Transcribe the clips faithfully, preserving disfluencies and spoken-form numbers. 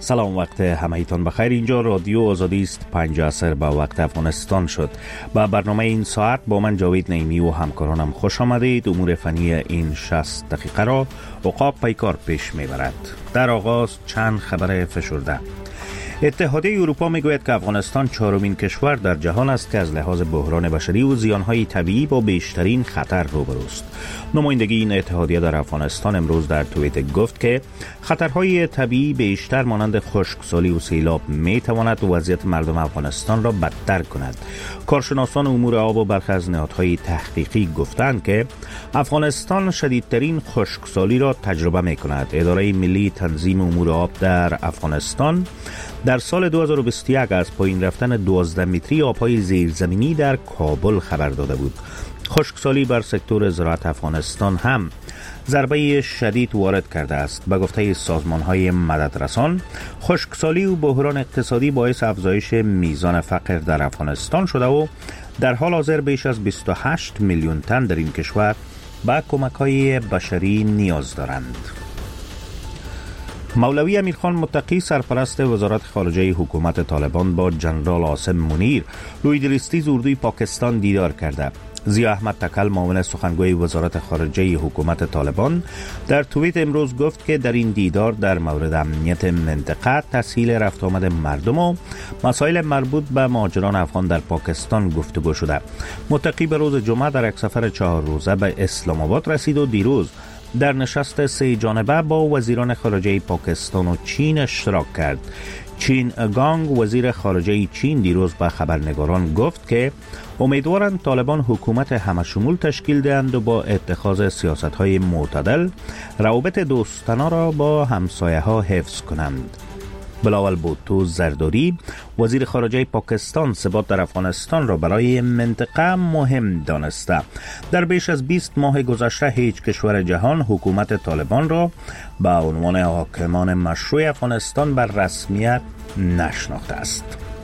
سلام، وقت همهیتان بخیر. اینجا رادیو آزادی است. پنج عصر با وقت افغانستان شد. با برنامه این ساعت با من جاوید نعیمی و همکارانم خوش آمدید. امور فنی این شصت دقیقه را عقاب پیکار پیش میبرد. در آغاز چند خبر فشرده. اتحادیه اروپا میگوید که افغانستان چهارمین کشور در جهان است که از لحاظ بحران بشری و زیانهای طبیعی با بیشترین خطر روبروست. نمایندگی این اتحادیه در افغانستان امروز در توییتر گفت که خطرهای طبیعی بیشتر مانند خشکسالی و سیلاب میتواند وضعیت مردم افغانستان را بدتر کند. کارشناسان امور آب و برخی از نهادهای تحقیقی گفتند که افغانستان شدیدترین خشکسالی را تجربه میکند. اداره ملی تنظیم امور آب در افغانستان در سال دو هزار و بیست و یک از پایین رفتن دوازده متری آبهای زیرزمینی در کابل خبر داده بود. خشکسالی بر سکتور زراعت افغانستان هم ضربه شدید وارد کرده است. به گفته سازمان‌های مددرسان، خشکسالی و بحران اقتصادی باعث افزایش میزان فقر در افغانستان شده و در حال حاضر بیش از بیست و هشت میلیون تن در این کشور به کمک‌های بشری نیاز دارند. مولوی امیرخان متقی سرپرست وزارت خارجه حکومت طالبان با جنرال عاصم منیر رویدریستی اردوی پاکستان دیدار کرده. ضیا احمد تکل معاون سخنگوی وزارت خارجه حکومت طالبان در توییت امروز گفت که در این دیدار در مورد امنیت منطقه، تسهیل رفت آمد مردم و مسائل مربوط به مهاجران افغان در پاکستان گفتگو شده. متقی به روز جمعه در یک سفر چهار روزه به اسلام آباد رسید و دیروز در نشست سه جانبه با وزیران خارجه پاکستان و چین اشتراک کرد. چین گانگ وزیر خارجه چین دیروز به خبرنگاران گفت که امیدوارند طالبان حکومت همشمول تشکیل دهند و با اتخاذ سیاست‌های معتدل روابط دوستانه را با همسایه ها حفظ کنند. بلاول بوتو زرداری وزیر خارجه پاکستان ثبات در افغانستان را برای منطقه مهم دانسته. در بیش از بیست ماه گذشته هیچ کشور جهان حکومت طالبان را به عنوان حاکمان مشروع افغانستان بر رسمیت نشناخته است.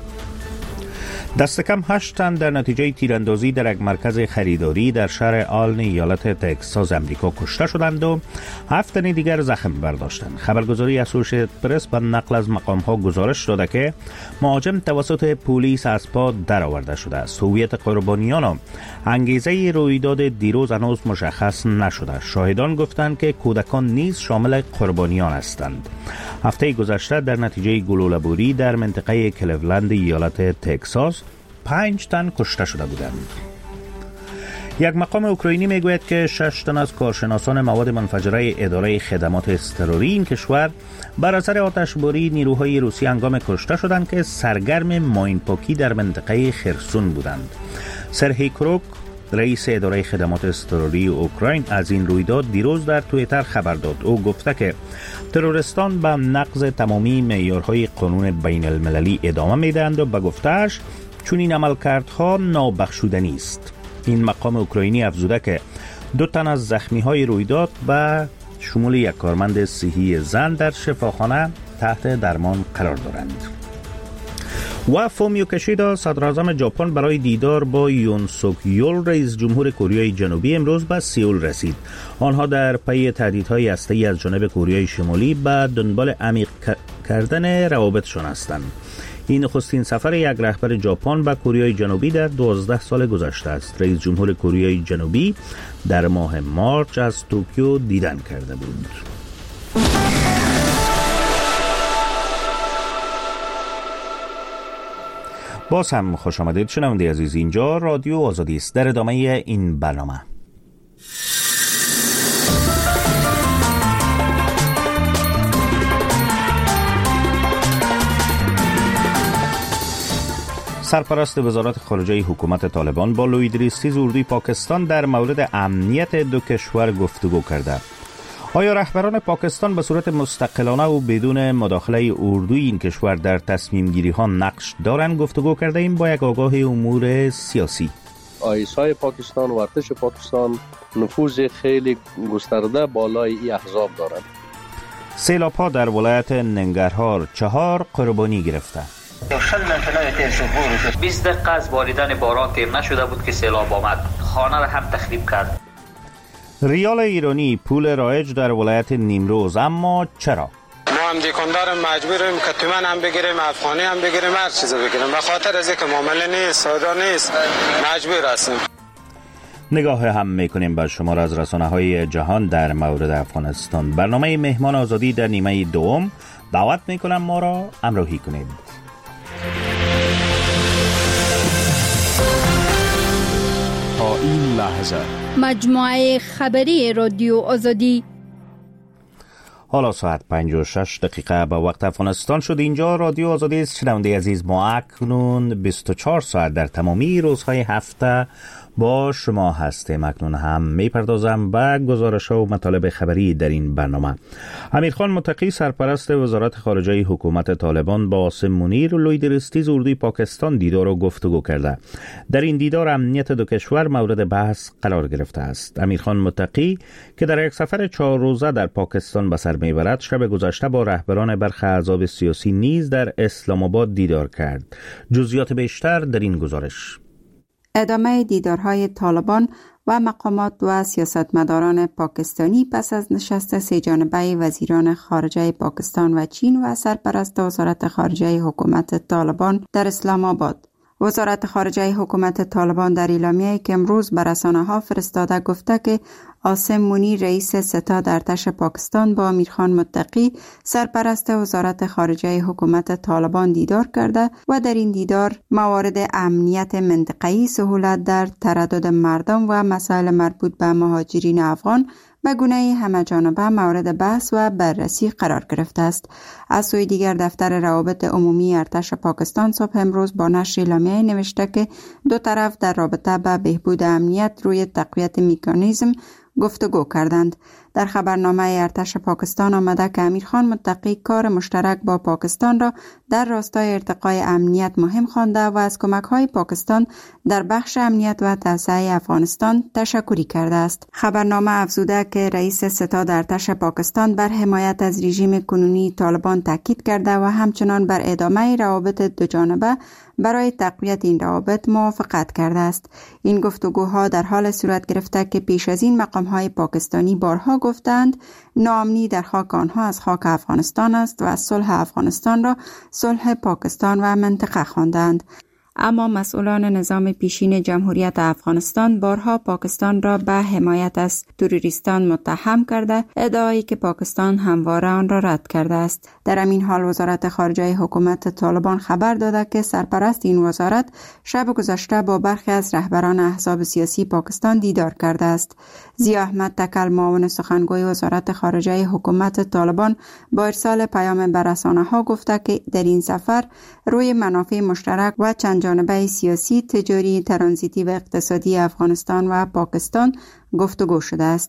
دست کم هشت تن در نتیجه تیراندازی در یک مرکز خریداری در شهر آلن ایالت تگزاس امریکا کشته شدند و هفت تن دیگر زخم برداشتند. خبرگزاری اسوسییتد پرس به نقل از مقام‌ها گزارش داده که مهاجم توسط پلیس از پا درآورده شده است. هویت قربانیان انگیزه رویداد دیروز هنوز مشخص نشده. شاهدان گفتند که کودکان نیز شامل قربانیان هستند. هفته گذشته در نتیجه گلوله‌باری در منطقه کلیولند ایالت تگزاس پنج تن کشته شده بودند. یک مقام اوکراینی میگوید که شش تن از کارشناسان مواد منفجره اداره خدمات اضطراری این کشور بر اثر آتشباری نیروهای روسی هنگام کشته شدند که سرگرم ماین پاکی در منطقه خرسون بودند. سرهی کروک رئیس اداره خدمات اضطراری اوکراین از این رویداد دیروز در توییتر خبر داد. او گفته که تروریستان به نقض تمامی معیارهای قانون بین المللی ادامه میدهند و به گفته‌اش چون این عملکردها نابخشودنی است. این مقام اوکراینی افزوده که دو تن از زخمی‌های رویداد به شمول یک کارمند صحی زن در شفاخانه تحت درمان قرار دارند. و فومیو کشیدا صدراعظم ژاپن برای دیدار با یون سوک یول رئیس جمهور کره جنوبی امروز به سئول رسید. آنها در پی تهدیدهای هسته‌ای از جانب کره شمالی به دنبال عمیق کردن روابطشان هستند. این نخستین سفر یک رهبر ژاپن به کره جنوبی در دوازده سال گذشته است. رئیس جمهور کره جنوبی در ماه مارچ از توکیو دیدن کرده بود. باز هم خوش آمدید شنونده عزیز. اینجا رادیو آزادی است. در ادامه این برنامه سرپرست وزارت خارجه حکومت طالبان با لویدریستی اردوی پاکستان در مورد امنیت دو کشور گفتگو کرده. آیا رهبران پاکستان به صورت مستقلانه و بدون مداخله اردوی این کشور در تصمیم گیری ها نقش دارند؟ گفتگو کرده ایم با یک آگاه امور سیاسی. آیسای پاکستان و ارتش پاکستان نفوذ خیلی گسترده بالای این احزاب دارند. سیلاب ها در ولایت ننگرهار چهار قربانی گرفته. بیست دقیقه از باریدن باران تیر نشده بود که سیلاب آمد، خانه را هم تخریب کرد. ریال ایرانی پول رایج در ولایت نیمروز، اما چرا؟ ما هم دیکندار مجبوریم که تومن هم بگیریم، افغانی هم بگیریم، هر چیز بگیریم. به خاطر از اینکه معامله نیست، سودا نیست، مجبور هستیم. نگاه هم میکنیم به شمار از رسانه های جهان در مورد افغانستان. برنامه مهمان آزادی در نیمه دوم. دعوت میکنم ما را همراهی کنید. تا این لحظه مجموعه خبری رادیو آزادی. حالا ساعت پنج و شش دقیقه به وقت افغانستان شد. اینجا رادیو آزادی است. شنونده عزیز، ما اکنون بیست و چهار ساعت در تمامی روزهای هفته با شما هستیم. اکنون هم میپردازم به گزارش ها و مطالب خبری در این برنامه. امیرخان متقی سرپرست وزارت خارجه حکومت طالبان با عاصم منیر و لوی درستیز اردوی پاکستان دیدار و گفتگو کرده. در این دیدار امنیت دو کشور مورد بحث قرار گرفته است. امیرخان متقی که در یک سفر چهار روزه در پاکستان به سر میبرد، شب گذشته با رهبران برخی احزاب سیاسی نیز در اسلام آباد دیدار کرد. جزئیات بیشتر در این گزارش. ادامه دیدارهای طالبان و مقامات و سیاستمداران پاکستانی پس از نشست سه جانبه وزیران خارجه پاکستان و چین و سرپرست وزارت خارجه حکومت طالبان در اسلام آباد. وزارت خارجه حکومت طالبان در اعلامیه‌ای که امروز به رسانه‌ها فرستاده گفته که عاصم منیر رئیس ستاد ارتش پاکستان با امیرخان متقی سرپرست وزارت خارجه حکومت طالبان دیدار کرده و در این دیدار موارد امنیت منطقه‌ای، سهولت در تردد مردم و مسائل مربوط به مهاجرین افغان به گونه همه‌جانبه مورد بحث و بررسی قرار گرفته است. از سوی دیگر دفتر روابط عمومی ارتش پاکستان صبح امروز با نشر اعلامیه نوشته که دو طرف در رابطه به بهبود امنیت روی تقویت مکانیزم گفتگو کردند. در خبرنامه ارتش پاکستان آمده که امیرخان متقی کار مشترک با پاکستان را در راستای ارتقای امنیت مهم خوانده و از کمک‌های پاکستان در بخش امنیت و توسعه افغانستان تشکری کرده است. خبرنامه افزوده که رئیس ستاد ارتش پاکستان بر حمایت از رژیم کنونی طالبان تاکید کرده و همچنان بر ادامه روابط دوجانبه برای تقویت این روابط موافقت کرده است. این گفتگوها در حال صورت گرفته که پیش از این مقام‌های پاکستانی بارها گفتند ناامنی در خاک آنها از خاک افغانستان است و صلح افغانستان را صلح پاکستان و منطقه خواندند. اما مسئولان نظام پیشین جمهوریت افغانستان بارها پاکستان را به حمایت از تروریستان متهم کرده، ادعایی که پاکستان همواره آن را رد کرده است. در همین حال وزارت خارجه حکومت طالبان خبر داده که سرپرست این وزارت شب گذشته با برخی از رهبران احزاب سیاسی پاکستان دیدار کرده است. ضیا احمد تکل، معاون سخنگوی وزارت خارجه حکومت طالبان، با ارسال پیام به رسانه‌ها گفته که در این سفر روی منافع مشترک و چند جانبه سیاسی، تجاری، ترانزیتی و اقتصادی افغانستان و پاکستان گفتگو شده است.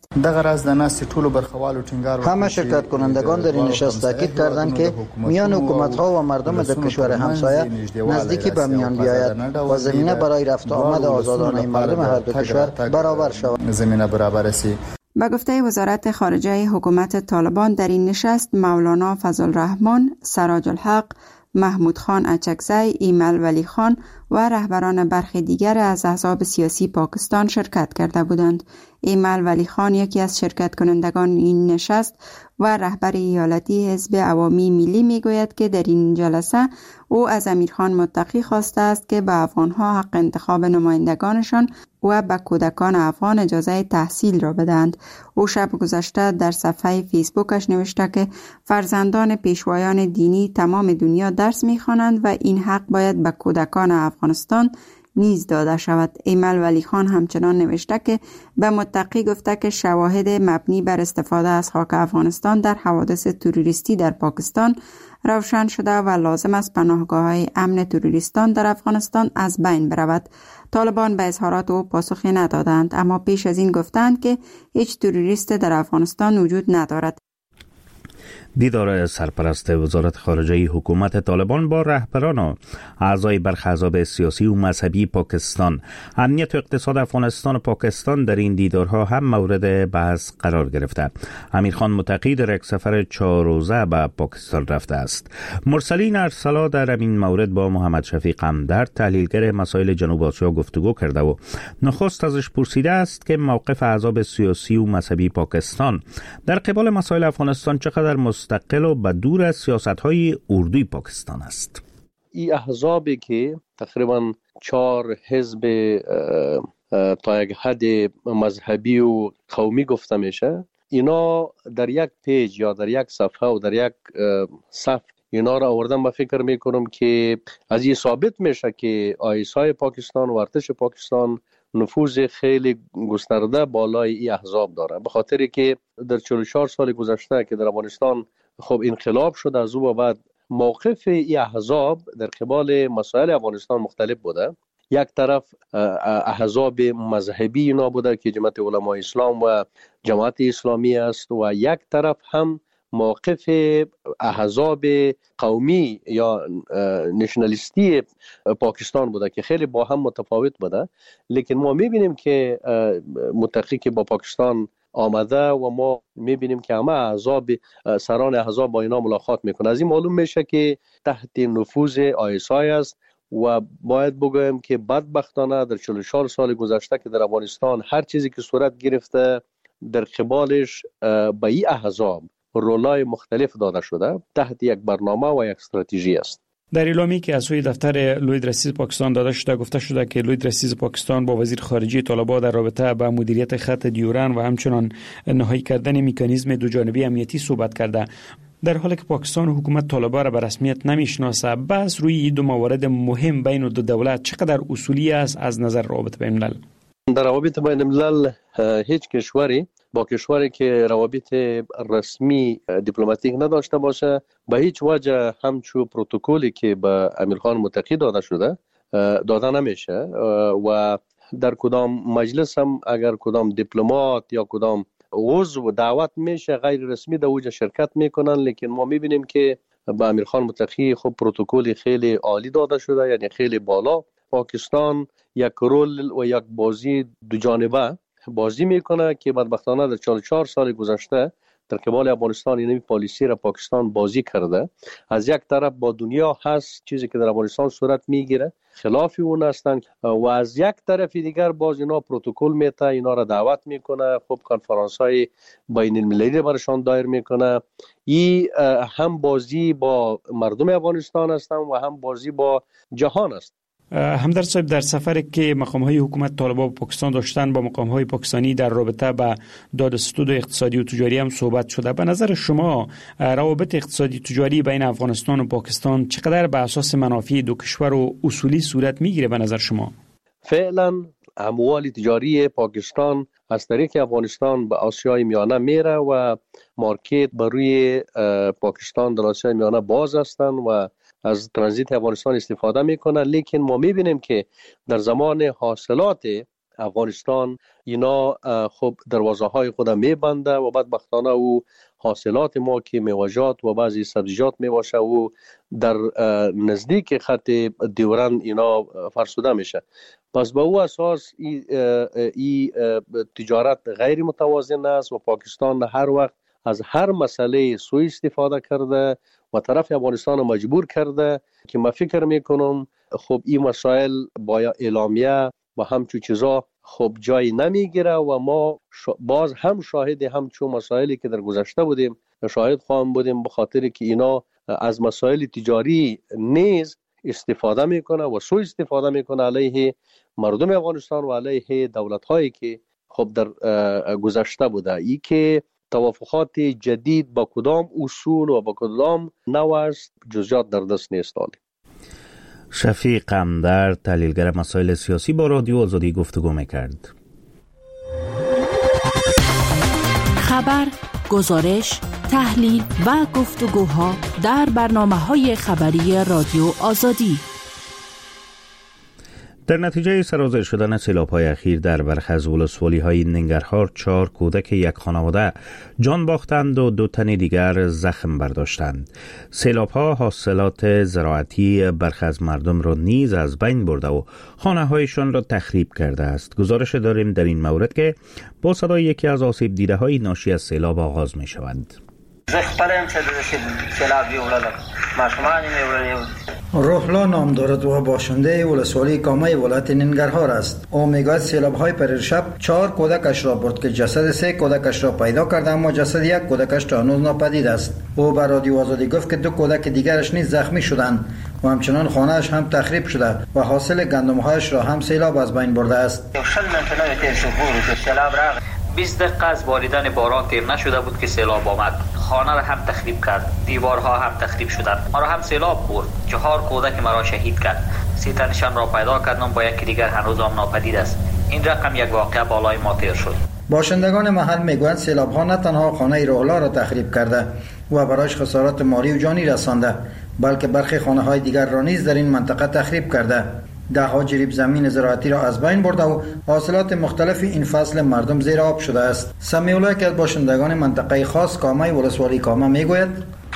همه شرکت کنندگان در این نشست تاکید کردند که میان حکومت‌ها و مردم در کشور همسایه نزدیکی به میان بیاید و زمینه برای رفت و آمد آزادانه مردم هر دو کشور برابر شود. زمینه برابر است. به گفته وزارت خارجه حکومت طالبان در این نشست مولانا فضل الرحمن، سراج الحق، محمود خان اچکزی، ایمل ولی خان و رهبران برخی دیگر از احزاب سیاسی پاکستان شرکت کرده بودند. ایمل ولی خان یکی از شرکت کنندگان این نشست و رهبر ایالتی حزب عوامی ملی میگوید که در این جلسه او از امیرخان متقی خواسته است که به افغانها حق انتخاب نمایندگانشان و به کودکان افغان اجازه تحصیل را بدهند. او شب گذشته در صفحه فیسبوکش نوشته که فرزندان پیشوایان دینی تمام دنیا درس می‌خوانند و این حق باید به کودکان افغانستان نیز داده شود. ایمل ولی خان همچنان نوشته که به متقی گفته که شواهد مبنی بر استفاده از خاک افغانستان در حوادث تروریستی در پاکستان روشن شده و لازم است پناهگاه‌های امن تروریستان در افغانستان از بین برود. طالبان به اظهارات او پاسخی ندادند، اما پیش از این گفتند که هیچ تروریست در افغانستان وجود ندارد. دیدار سرپرست وزارت خارجه حکومت طالبان با رهبران و اعضای برخی احزاب سیاسی و مذهبی پاکستان، امنیت و اقتصاد افغانستان و پاکستان در این دیدارها هم مورد بحث قرار گرفته. امیرخان متقی در یک سفر چهار روزه به پاکستان رفته است. مرسلین ارسلا در این مورد با محمد شفیق همدرد، تحلیلگر مسائل جنوب آسیا گفتگو کرده و نخست ازش پرسیده است که موقف احزاب سیاسی و مذهبی پاکستان در قبال مسائل افغانستان چقدر مست مستقل و بدور از سیاست‌های اردوی پاکستان است. این احزابی که تقریبا چهار حزب تا یک حد مذهبی و قومی گفته میشه، اینا در یک پیج یا در یک صفحه و در یک صف اینا را آوردم. من فکر میکنم که از این ثابت میشه که آیسای پاکستان و ارتش پاکستان نفوذ خیلی گسترده بالای این احزاب داره، به خاطری که در چهل و چهار سال گذشته که در افغانستان خب انقلاب شد، از او بعد موقف این احزاب در قبال مسائل افغانستان مختلف بوده. یک طرف احزاب مذهبی اینا بوده که جماعت علمای اسلام و جماعت اسلامی است، و یک طرف هم موقف احزاب قومی یا نشنالیستی پاکستان بوده که خیلی با هم متفاوت بوده. لیکن ما میبینیم که متقی که با پاکستان آمده و ما میبینیم که همه احزاب سران احزاب با اینا ملاقات میکنه. از این معلوم میشه که تحت نفوذ آیسای است و باید بگویم که بدبختانه در چهل و چهار سال گذشته که در افغانستان هر چیزی که صورت گرفته در قبالش به این احزاب رولای مختلف داده شده تحت یک برنامه و یک استراتژی است. در اعلامی که از سوی دفتر لوی رئیس پاکستان داده شده گفته شده که لوی رئیس پاکستان با وزیر خارجه طالبان در رابطه با مدیریت خط دیورن و همچنان نهایی کردن مکانیزم دو جانبه امنیتی صحبت کرده. در حالی که پاکستان حکومت طالبان را به رسمیت نمیشناسه، بس روی این دو موارد مهم بین دو دولت چقدر اصولی است از نظر روابط بین الملل؟ در روابط بین الملل هیچ کشوری با کشوری که روابط رسمی دیپلماتیک نداشته باشه به هیچ وجه همچون پروتکلی که به امیرخان متقی داده شده داده نمیشه، و در کدام مجلس هم اگر کدام دیپلمات یا کدام عضو دعوت میشه غیر رسمی در اوجه شرکت میکنن. لیکن ما میبینیم که به امیرخان متقی خب پروتکلی خیلی عالی داده شده، یعنی خیلی بالا. پاکستان یک رول و یک بازی دو جانبه بازی میکنه که بدبختانه در چهل و چهار سال گذشته در قبال افغانستان این پالیسی را پاکستان بازی کرده. از یک طرف با دنیا هست چیزی که در افغانستان صورت میگیره خلاف اون هستند، و از یک طرف دیگر باز اینا پروتکل میته، اینا را دعوت میکنه، خب کنفرانس های بین المللی برشان دایر میکنه. این هم بازی با مردم افغانستان هستند و هم بازی با جهان است. همدرد صاحب، در سفری که مقام‌های حکومت طالبان با پاکستان داشتن با مقام‌های پاکستانی در رابطه با دادستود اقتصادی و تجاری هم صحبت شده. به نظر شما روابط اقتصادی تجاری بین افغانستان و پاکستان چقدر به اساس منافع دو کشور و اصولی صورت میگیره به نظر شما؟ فعلا اموال تجاری پاکستان از طریق افغانستان به آسیای میانه میره و مارکت بروی پاکستان در آسیای میانه باز هستند و از ترانزیت افغانستان استفاده میکنن. لیکن ما میبینیم که در زمان حاصلات افغانستان اینا خب دروازه های خود میبنده و بدبختانه او حاصلات ما که میوه‌جات و بعضی سبزیجات میباشه و در نزدیک خط دیورن اینا فرسوده میشه. پس به او اساس این ای تجارت غیر متوازن است و پاکستان هر وقت از هر مسئله سوء استفاده کرده و طرف افغانستان مجبور کرده که من فکر میکنم خب این مسائل با اعلامیه و همچون چیزا خب جای نمیگیره و ما باز هم شاهد همچون مسائلی که در گذشته بودیم شاهد خواهم بودیم، به خاطر که اینا از مسائل تجاری نیز استفاده میکنه و سوء استفاده میکنه علیه مردم افغانستان و علیه دولت هایی که خب در گذشته بوده. ای که توافقات جدید با کدام اصول و با کدام نوع است جزئیات در دست نیست. شفیق قمدر، تحلیلگر مسائل سیاسی، با رادیو آزادی گفتگو میکرد. خبر، گزارش، تحلیل و گفتگوها در برنامه‌های خبری رادیو آزادی. در نتیجه سرازیر شدن سیلاب‌های اخیر در برخی از ولسوالی‌های ننگرهار، چهار کودک یک خانواده جان باختند و دو تن دیگر زخم برداشتند. سیلاب‌ها حاصلات زراعتی برخی از مردم را نیز از بین برده و خانه‌هایشان را تخریب کرده است. گزارش داریم در این مورد که با صدای یکی از آسیب دیده‌های ناشی از سیلاب آغاز می‌شوند. زه خپل هم چې د سیلاب دی وړل ماشومان یې وړل روحلا نام دارد و باشنده ولسوالی کامه ولایت ننگرهار است. او میگوید سیلاب‌های پریشب چهار کودکش را برد که جسد سه کودکش را پیدا کرده، اما جسد یک کودکش تا هنوز ناپدید است. او به رادیو آزادی گفت که دو کودک دیگرش نیز زخمی شدند و همچنان خانه‌اش هم تخریب شده و حاصل گندم‌هایش را هم سیلاب از بین برده است. بیست دقیقه از باریدن باران تیر نشده بود که سیلاب آمد. خانه را هم تخریب کرد، دیوارها هم تخریب شدند. ما را هم سیلاب برد. چهار کودک مرا شهید کرد. سی تنشان را پیدا کردم، با یکی دیگر هنوز هم ناپدید است. این رقم یک واقعه بالای ما تیر شد. باشندگان محل میگویند سیلاب‌ها نه تنها خانه روحلا را تخریب کرده و برایش خسارات مالی و جانی رسانده، بلکه برخی خانه‌های دیگر را نیز در این منطقه تخریب کرده. ده ها جریب زمین زراعتی را از بین برده و حاصلات مختلف این فصل مردم زیر آب شده است. سمیولا که از باشندگان منطقه خاص کامه ولسوالی کامه میگوید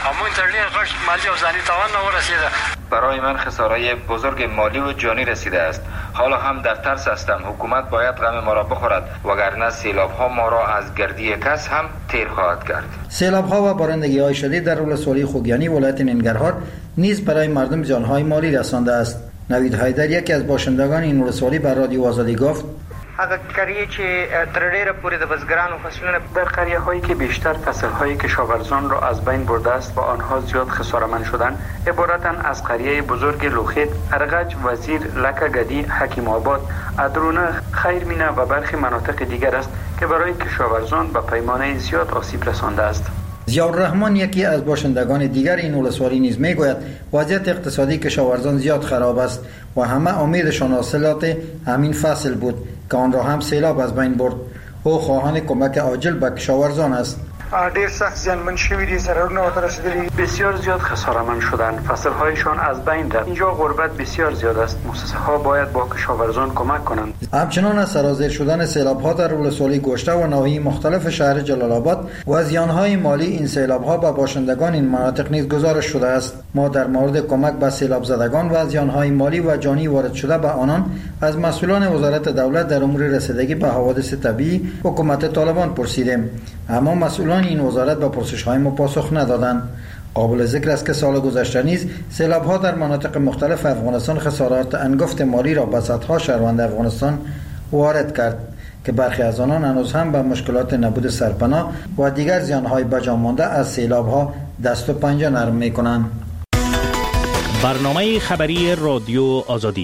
برای من خساره بزرگ مالی و جانی رسیده است. حالا هم در ترس هستم. حکومت باید غم ما را بخورد، وگرنه سیلاب ها ما را از گردی کس هم تیر خواهد کرد. سیلاب ها و بارندگی های شدید در ولسوالی خوگیانی ولایت ننگرهار نیز برای مردم زیان های مالی رسانده است. نوید حیدر یکی از باشندگان این ولسوالی بر رادیو آزادی گفت هغه قریه چې تر ډیره پورې د بزګرانو فصلونه در قریه هایی که بیشتر فصل های کشاورزان را از بین برده است و آنها زیاد خساره‌مند شدند عبارتند از قریه بزرگ لوخیت، ارغج، وزیر، لکه گدی، حکیم آباد، ادرونه، خیرمینه و برخی مناطق دیگر است که برای کشاورزان به پیمانه زیاد آسیب رسانده است. ضیاءالرحمن یکی از باشندگان دیگر این ولسوالی نیز میگوید وضعیت اقتصادی کشاورزان زیاد خراب است و همه امیدشان حاصلات همین فصل بود که آن را هم سیلاب از بین برد. او خواهان کمک عاجل به کشاورزان است. ډیر سخت زیانمن شوي دي، ضررونه ورته رسیدلي، بسیار زیاد خساره‌مند شدند، فصل‌هایشان از بین رفت. اینجا غربت بسیار زیاد است. مؤسسه‌ها باید با کشاورزان کمک کنند. همچنان از سرازیر شدن سیلاب‌ها در ولسوالی گشته و نواحی مختلف شهر جلال آباد و زیان‌های مالی این سیلاب‌ها به باشندگان این مناطق نیز گزارش شده است. ما در مورد کمک به سیلاب زدگان و زیان‌های مالی و جانی وارد شده به آنان از مسئولان وزارت دولت در امور رسیدگی به حوادث طبیعی حکومت طالبان پرسیدیم، اما مسئولان این وزارت به پرسش‌های ما پاسخ ندادند. قابل ذکر است که سال گذشته نیز سیلاب‌ها در مناطق مختلف افغانستان خسارات انگفت مالی را به صدها شهروند افغانستان وارد کرد که برخی از آنان هنوز هم به مشکلات نبود سرپناه و دیگر زیان‌های بجا مانده از سیلاب‌ها دست و پنجه نرم می‌کنند. برنامه خبری رادیو آزادی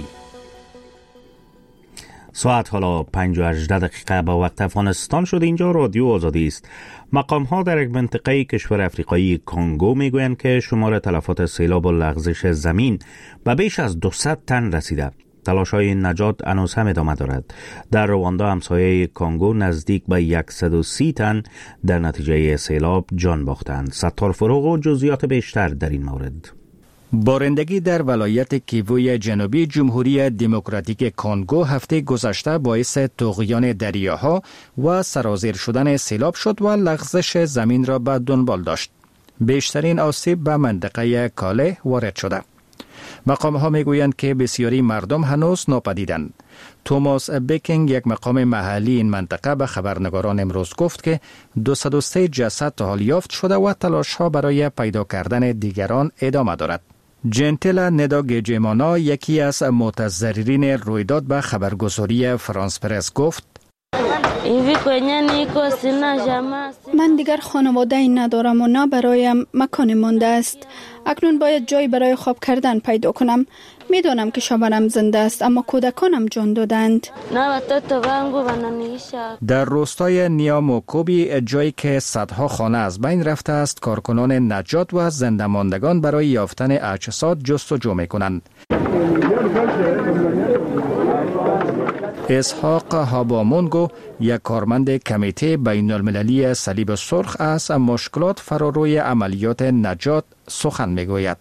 ساعت حالا پنج و هجده دقیقه با وقت افغانستان شده. اینجا رادیو آزادی است. مقام ها در یک منطقه کشور افریقایی کانگو میگویند که شمار تلفات سیلاب و لغزش زمین به بیش از دویست تن رسیده. تلاش های نجات هنوز هم ادامه دارد. در رواندا همسایه کانگو نزدیک به صد و سی تن در نتیجه سیلاب جان باختند. ستار فروغ و جزئیات بیشتر در این مورد. بارندگی در ولایت کیووی جنوبی جمهوری دموکراتیک کانگو هفته گذشته باعث طغیان دریاها و سرازیر شدن سیلاب شد و لغزش زمین را به دنبال داشت. بیشترین آسیب به منطقه کاله وارد شده. مقام ها می گویند که بسیاری مردم هنوز ناپدیدند. توماس بیکینگ، یک مقام محلی این منطقه، به خبرنگاران امروز گفت که دویست و سه جسد تا حال یافت شده و تلاش ها برای پیدا کردن دیگران ادامه دارد. جنتلا نداگجیمانا، یکی از متضررین رویداد، به خبرگزاری فرانس پرس گفت من دیگر خانواده ای ندارم و نه برایم مکان مانده است. اکنون باید جایی برای خواب کردن پیدا کنم. میدانم که شوهرم زنده است اما کودکانم جان دادند. در روستای نیاموکوبی، جایی که صدها خانه از بین رفته است، کارکنان نجات و زنده ماندگان برای یافتن اجساد جستجو می‌کنند. اسحاق هابامونگو، یک کارمند کمیته بین المللی صلیب سرخ، از مشکلات فراروی عملیات نجات سخن میگوید.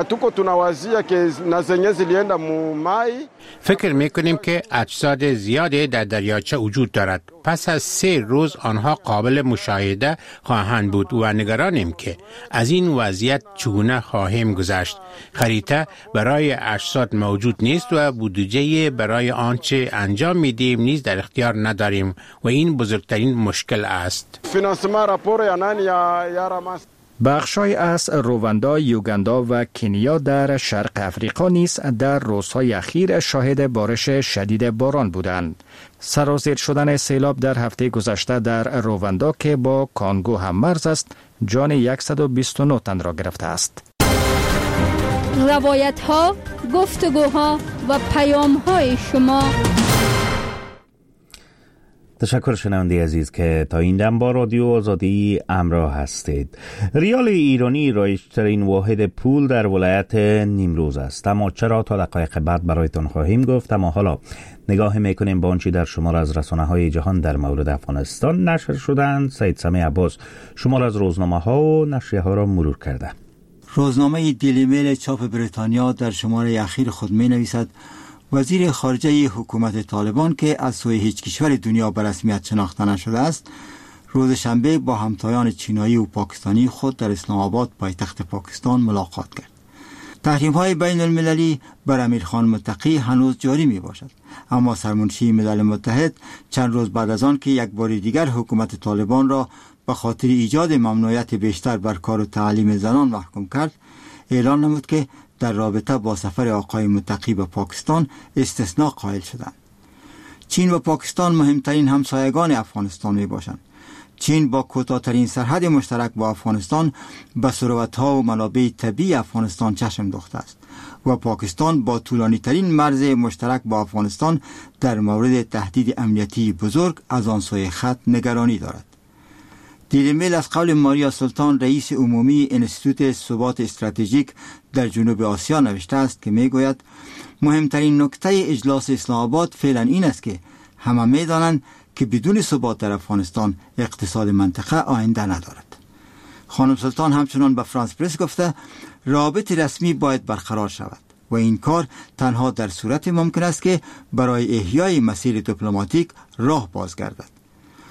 فکر میکنیم که اجساد زیادی در دریاچه وجود دارد. پس از سه روز آنها قابل مشاهده خواهند بود و نگرانیم که از این وضعیت چگونه خواهیم گذشت. خریطه برای اجساد موجود نیست و بودجه برای آنچه انجام میدیم نیز در اختیار نداریم و این بزرگترین مشکل است. بخشای از رواندا، یوگاندا و کنیا در شرق افریقا نیز در روزهای اخیر شاهد بارش شدید باران بودند. سرازیر شدن سیلاب در هفته گذشته در رواندا که با کانگو هم مرز است، جان صد و بیست و نه تن را گرفته است. روایت ها، گفتگوها و پیام های شما. تشکر شنونده عزیز که تا این دم با رادیو آزادی همراه هستید. ریال ایرانی رایج‌ترین واحد پول در ولایت نیمروز است، اما چرا تا دقایق بعد برایتان خواهیم گفت. اما حالا نگاه میکنیم به آنچه در شمار از رسانه‌های جهان در مورد افغانستان نشر شدند. سید سمیع عباس شمار از روزنامه‌ها و نشریه‌ها را مرور کرده. روزنامه دیلی میل چاپ بریتانیا در شماره اخیر خود می نویسد وزیر خارجه حکومت طالبان که از سوی هیچ کشور دنیا به رسمیت شناخته نشده است، روز شنبه با همتایان چینایی و پاکستانی خود در اسلام آباد پایتخت پاکستان ملاقات کرد. تحریم های بین المللی بر امیرخان متقی هنوز جاری می باشد، اما سرمنشی ملل متحد چند روز بعد از آن که یک بار دیگر حکومت طالبان را به خاطر ایجاد ممنوعیت بیشتر بر کار و تعلیم زنان محکوم کرد، اعلان نمود که در رابطه با سفر آقای متقی به پاکستان استثناء قائل شدند. چین و پاکستان مهمترین همسایگان افغانستان می باشند. چین با کوتاه‌ترین سرحد مشترک با افغانستان به ثروت‌ها و منابع طبیعی افغانستان چشم دوخته است و پاکستان با طولانی‌ترین مرز مشترک با افغانستان در مورد تهدید امنیتی بزرگ از آن سوی خط نگرانی دارد. دیلی میل از قول ماریا سلطان رئیس عمومی انستیتوت ثبات استراتژیک در جنوب آسیا نوشته است که میگوید مهمترین نکته اجلاس اسلام آباد فعلا این است که همه میدانند که بدون ثبات در افغانستان اقتصاد منطقه آینده ندارد. خانم سلطان همچنان به فرانس پرس گفته رابط رسمی باید برقرار شود و این کار تنها در صورت ممکن است که برای احیای مسیر دیپلماتیک راه بازگردد.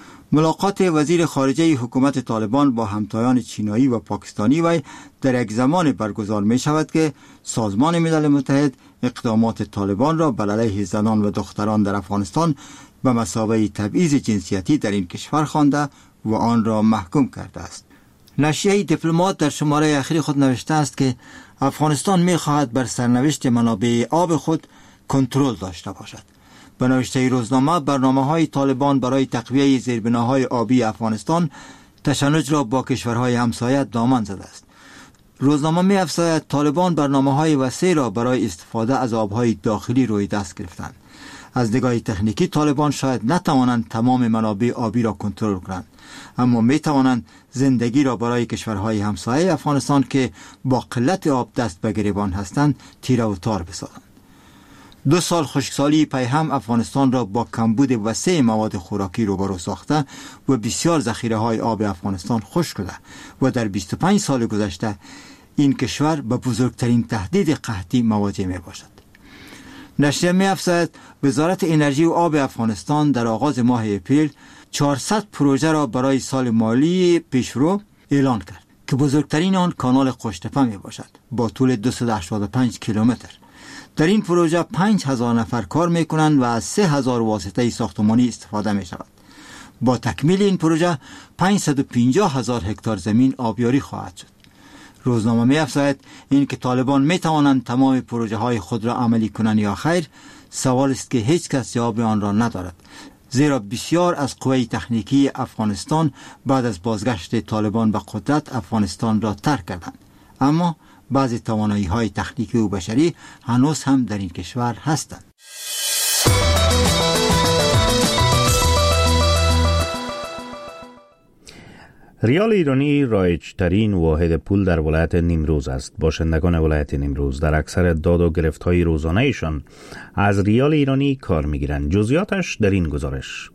ملاقات وزیر خارجه حکومت طالبان با همتایان چینایی و پاکستانی وی در یک زمان برگزار می شود که سازمان ملل متحد اقدامات طالبان را بر علیه زنان و دختران در افغانستان به مثابه تبعیض جنسیتی در این کشور خوانده و آن را محکوم کرده است. نشریه دیپلمات در شماره اخیر خود نوشته است که افغانستان می خواهد بر سرنوشت منابع آب خود کنترل داشته باشد. به نوشته روزنامه برنامه‌های طالبان برای تقویه زیربناهای آبی افغانستان تشنج را با کشورهای همسایه دامن زده است. روزنامه می‌افزاید طالبان برنامه‌های وسیع را برای استفاده از آبهای داخلی روی دست گرفتند. از نگاه تکنیکی طالبان شاید نتوانند تمام منابع آبی را کنترل کنند، اما می‌توانند زندگی را برای کشورهای همسایه افغانستان که با قلت آب دست به گریبان هستند تیره و تار بسازند. دو سال خشکسالی پی هم افغانستان را با کمبود وسیع مواد خوراکی روبرو ساخته و بسیار ذخیره های آب افغانستان خشک شده و در بیست و پنج سال گذشته این کشور به بزرگترین تهدید قحطی مواجه می باشد. نشریه می افزاید وزارت انرژی و آب افغانستان در آغاز ماه اپریل چهارصد پروژه را برای سال مالی پیشرو اعلان کرد که بزرگترین آن کانال قشتپه می باشد با طول دویست و هشتاد و پنج کیلومتر. در این پروژه پنج هزار نفر کار می کنند و از سه هزار واسطه ساختمانی استفاده می شود. با تکمیل این پروژه پانصد و پنجاه هزار هکتار زمین آبیاری خواهد شد. روزنامه می افزاید این که طالبان می توانند تمام پروژه های خود را عملی کنند یا خیر، سوال است که هیچ کس جواب آن را ندارد، زیرا بسیار از قوه تکنیکی افغانستان بعد از بازگشت طالبان به قدرت افغانستان را ترک کردند، اما بعضی توانایی های تکنیکی و بشری هنوز هم در این کشور هستند. ریال ایرانی رایج‌ترین واحد پول در ولایت نیمروز است. باشندگان ولایت نیمروز در اکثر داد و گرفت‌های روزانه‌شان از ریال ایرانی کار می‌گیرند. جزئیاتش در این گزارش.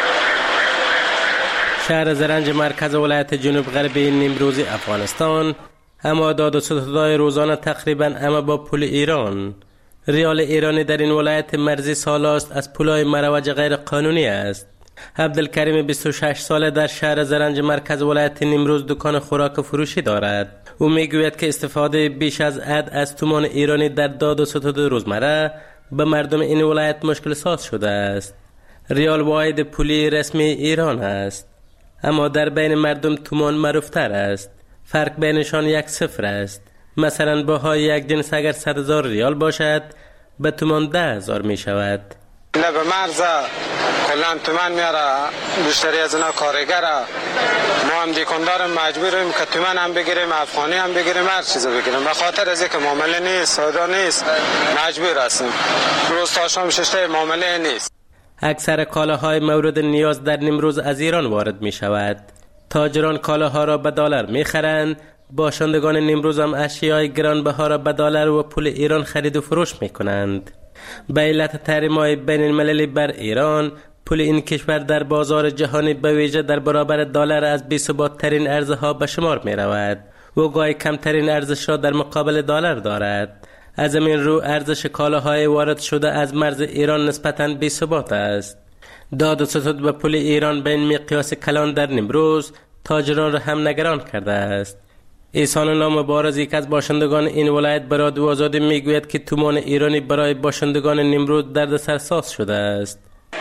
شهر زرنج مرکز ولایت جنوب غربی نیمروز افغانستان اما داد و ستدهای روزانه تقریباً اما با پول ایران. ریال ایرانی در این ولایت مرزی سالاست از پولای مروج غیر قانونی است. عبدالکریم بیست و شش ساله در شهر زرنج مرکز ولایت نیمروز دکان خوراک فروشی دارد. او میگوید که استفاده بیش از حد از تومان ایرانی در داد و ستد روزمره به مردم این ولایت مشکل ساز شده است. ریال واحد پولی رسمی ایران است، اما در بین مردم تومان معروفتر است. فرق بینشان یک صفر است. مثلا بهای یک جنس اگر صد هزار ریال باشد به تومان ده هزار می شود. نه به مرز کلان تومان میاره، بیشتری از اینا کارگره. ما هم دیکندار مجبوریم که تومان هم بگیریم، افغانی هم بگیریم، هر چیز بگیریم. به خاطر از اینکه معامله نیست، سودا نیست، مجبور هستیم. روز تا شام شش معامله نیست. اکثر کالاهای مورد نیاز در نیمروز از ایران وارد می شود. تاجران کالاها را به دلار می خرند. باشندگان نیمروز هم اشیای گرانبها را به دلار و پول ایران خرید و فروش می کنند. به علت تحریم‌های بین المللی بر ایران، پول این کشور در بازار جهانی به ویژه در برابر دلار از بی‌ثبات‌ترین ارزها به شمار می رود و گاهی کمترین ارزش را در مقابل دلار دارد. از این رو ارزش کالاهای وارد شده از مرز ایران نسبتاً بی‌ثبات است. داد و ستد به پول ایران به این مقیاس کلان در نیمروز تاجران را هم نگران کرده است. احسان نام مبارز یک از باشندگان این ولایت به رادیو آزادی میگوید که تومان ایرانی برای باشندگان نیمروز دردسر ساز شده است.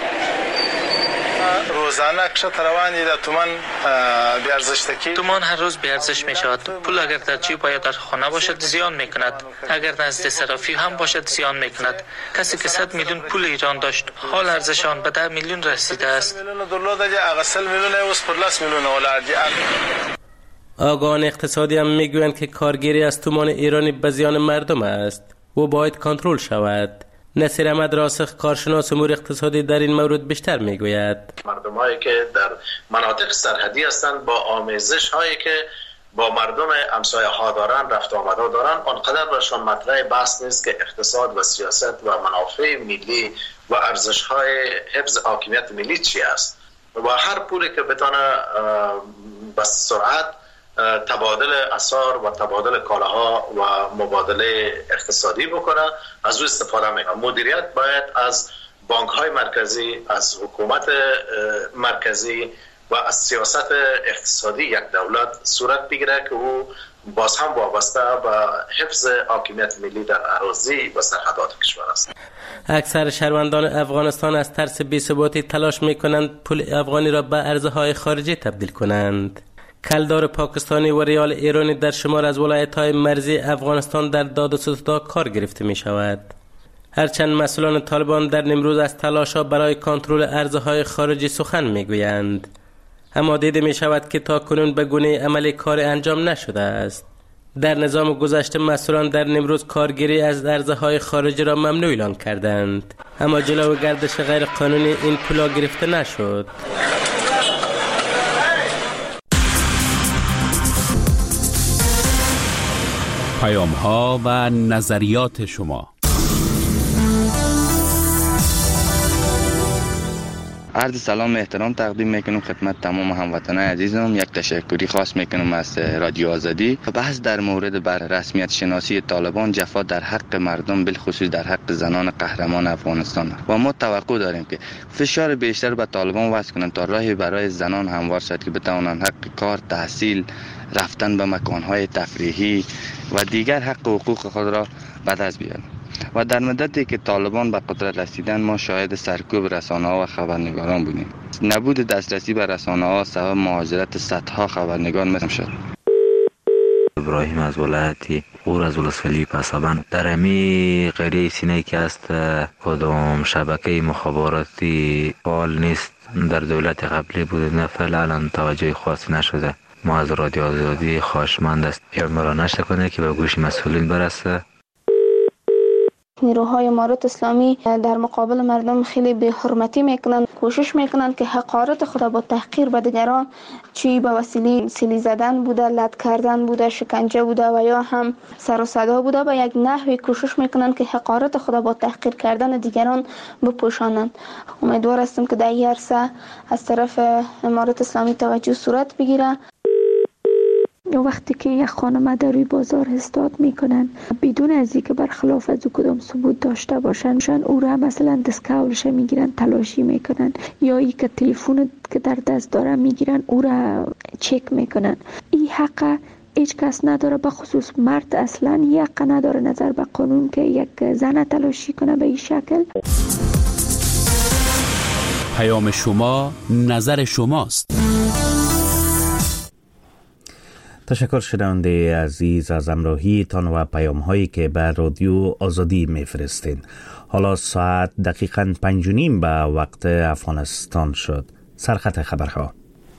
روزانه کشت روانی در تومان بیارزشتکی تومان هر روز بیارزش می شود. پول اگر در جیب یا در خانه باشد زیان می کند، اگر نزد صرافی هم باشد زیان می کند. کسی که صد میلیون پول ایران داشت حال ارزش آن به ده میلیون رسیده است. آگاهان اقتصادی هم میگویند که کارگیری از تومان ایرانی به زیان مردم است و باید کنترل شود. نصیر احمد راسخ کارشناس امور اقتصادی در این مورد بیشتر میگوید. مردمایی که در مناطق سرحدی هستند با آمیزش هایی که با مردم همسایه ها دارن، رفت آمد دارن، آنقدر برشان مطرح بحث نیست که اقتصاد و سیاست و منافع ملی و ارزش های حفظ حاکمیت ملی چی است و هر پولی که بتونه به سرعت تبادل اسعار و تبادل کالاها و مبادله اقتصادی بکنه از او استفاده میکنه. مدیریت باید از بانک های مرکزی، از حکومت مرکزی و از سیاست اقتصادی یک دولت صورت بگیره که او باز هم وابسته به حفظ حاکمیت ملی در اراضی و سرحدات کشور است. اکثر شهروندان افغانستان از ترس بی‌ثباتی تلاش میکنند پول افغانی را به ارزهای خارجی تبدیل کنند. کلدار پاکستانی و ریال ایرانی در شمار از ولایت‌های مرزی افغانستان در داد و ستد کار گرفته می شود. هرچند مسئولان طالبان در نیمروز از تلاش‌ها برای کنترل ارزهای خارجی سخن می‌گویند، اما دیده می شود که تا کنون به گونه عملی کار انجام نشده است. در نظام گذشته مسئولان در نیمروز کارگیری از ارزهای خارجی را ممنوع اعلان کردند، اما جلو گردش غیر قانونی این پولا گرفته نشد. پیام ها و نظریات شما. عرض سلام احترام تقدیم میکنم خدمت تمام هموطنان عزیزم. یک تشکری خاص میکنم از رادیو آزادی. بحث در مورد بر رسمیت شناسی طالبان جفا در حق مردم، بالخصوص در حق زنان قهرمان افغانستان و ما توقع داریم که فشار بیشتر به طالبان وضع کنند تا راهی برای زنان هموار شد که بتوانند حق کار، تحصیل، رفتن به مکانهای تفریحی و دیگر حق و حقوق خود را به دست بیارند. و در مدتی که طالبان به قدرت رسیدن ما شاهد سرکوب رسانه‌ها و خبرنگاران بودیم. نبود دسترسی به رسانه‌ها سبب مهاجرت صدها خبرنگار مثل شد. ابراهیم از ولایتی اور از ولسوالی پسابند. در امی قریه سینه که است کدام شبکه مخابراتی فعال نیست. در دولت قبلی بود، نه فعلا توجه خاصی نشده. ما از رادیو آزادی خواهشمند است اعمال نشه کنه که به گوش مسئولین برسه. نیروهای امارت اسلامی در مقابل مردم خیلی به حرمتی میکنند، کوشش میکنند که حقارت خود با تحقیر به دیگران، چی به وسیله سیلی زدن بوده، لط کردن بوده، شکنجه بوده و یا هم سر و صدا بوده، به یک نحوی کوشش میکنند که حقارت خود با تحقیر کردن دیگران بپوشانند. امیدوار هستم که در این عرصه از طرف امارت اسلامی توجه صورت بگیره. وقتی که یک خانم در روی بازار استاد میکنن بدون از اینکه برخلاف از او کدام ثبوت داشته باشن، شان او را مثلا دستکولش میگیرن، تلاشی میکنن، یا ای که تلفن که در دست داره میگیرن او را چک میکنن. این حق هیچ کس نداره، به خصوص مرد اصلا یک حق نداره نظر به قانون که یک زن تلاشی کنه به این شکل. پیام شما نظر شماست. تشکر شنونده عزیز از همراهی تان و پیام هایی که به رادیو آزادی میفرستین. حالا ساعت دقیقاً پنج و نیم به وقت افغانستان شد. سرخط خبرها.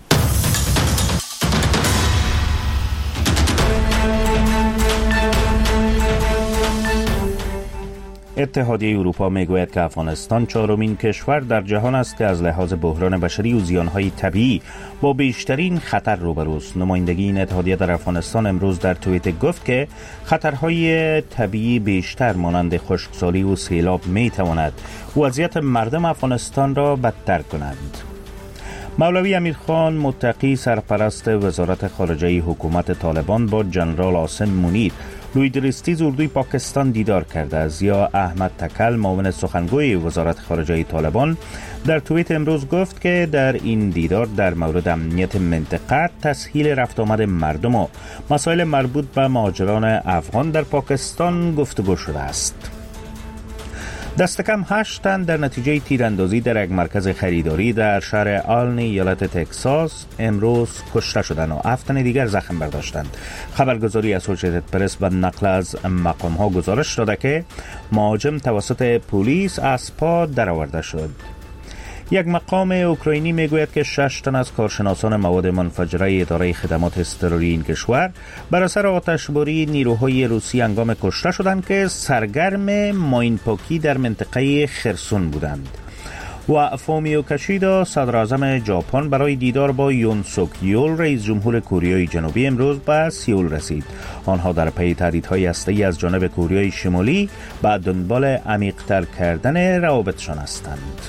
اتحادیه اروپا میگوید که افغانستان چهارمین کشور در جهان است که از لحاظ بحران بشری و زیانهای طبیعی با بیشترین خطر روبروست. نمایندگی این اتحادیه در افغانستان امروز در توییتر گفت که خطرهای طبیعی بیشتر مانند خشکسالی و سیلاب میتواند وضعیت مردم افغانستان را بدتر کند. مولوی امیرخان متقی سرپرست وزارت خارجه حکومت طالبان با جنرال عاصم منیر لویدریستیز اردوی پاکستان دیدار کرده است. یا احمد تکل معاون سخنگوی وزارت خارجه طالبان در توییت امروز گفت که در این دیدار در مورد امنیت منطقه، تسهیل رفت آمد مردم و مسائل مربوط به مهاجران افغان در پاکستان گفتگو شده است. دست کم هشت تن در نتیجه تیراندازی در یک مرکز خریداری در شهر آلنی ایالت تگزاس امروز کشته شدند و هفت تن دیگر زخم برداشتند. خبرگزاری اسوسییتد پرس به نقل از مقام ها گزارش داده که مهاجم توسط پلیس از پا درآورده شد. یک مقام اوکراینی میگوید که شش تن از کارشناسان مواد منفجره اداره خدمات اضطراری این کشور بر اثر آتشباری نیروهای روسی هنگام کشته شدند که سرگرم ماینپاکی در منطقه خرسون بودند. و فومیو کشیدا صدر اعظم ژاپن برای دیدار با یون سوک یول رئیس جمهور کره جنوبی امروز به سئول رسید. آنها در پی تهدیدهای هسته‌ای از جانب کره شمالی به دنبال عمیق‌تر کردن روابطشان هستند.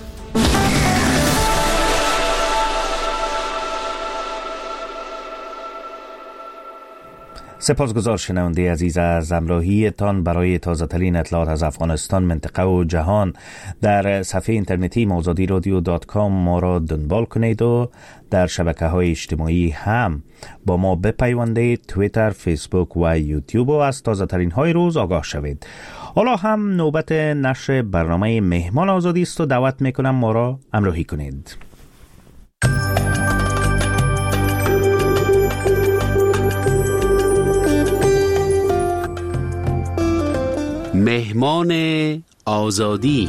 سپاسگزار شنونده عزیز از همراهی تان. برای تازه ترین اطلاعات از افغانستان، منطقه و جهان در صفحه اینترنتی آزادی رادیو دات کام ما را دنبال کنید و در شبکه های اجتماعی هم با ما بپیوندید، توییتر، فیسبوک و یوتیوب، و از تازه ترین های روز آگاه شوید. حالا هم نوبت نشر برنامه مهمان آزادی است و دعوت میکنم ما را همراهی کنید. مهمان آزادی.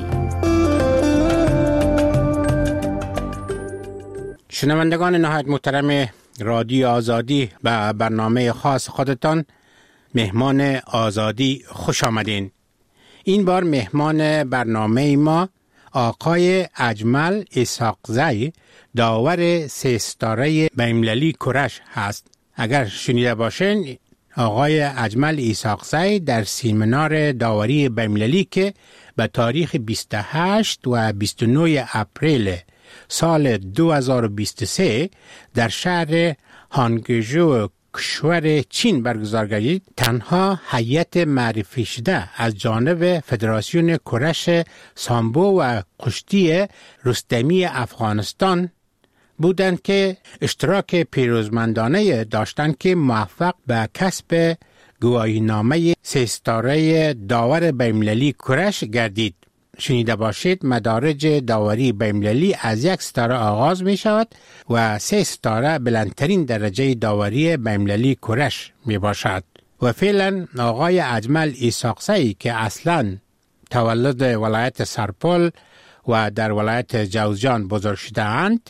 شنوندگان نهایت محترم رادیو آزادی، به برنامه خاص خودتان مهمان آزادی خوش آمدین. این بار مهمان برنامه ما آقای اجمل اسحاقزی، داور سه ستاره بین‌المللی کرش هست. اگر شنیده باشین، آقای اجمل اسحاقزی در سیمینار داوری بین‌المللی که به تاریخ بیست و هشت و بیست و نه اپریل سال دو هزار و بیست و سه در شهر هانگژو کشور چین برگزار گردید، تنها هیئت معرفی شده از جانب فدراسیون کرش سامبو و کشتی رستمی افغانستان بودند که اشتراک پیروزمندانه داشتند که موفق به کسب گواهینامه سه ستاره داور بین‌المللی کرش گردید. شنیده باشید مدارج داوری بین‌المللی از یک ستاره آغاز می شود و سه ستاره بلندترین درجه داوری بین‌المللی کرش می باشد. و فعلا آقای اجمل اسحاقزی که اصلا تولد ولایت سرپل و در ولایت جوزجان بزرگ شده اند،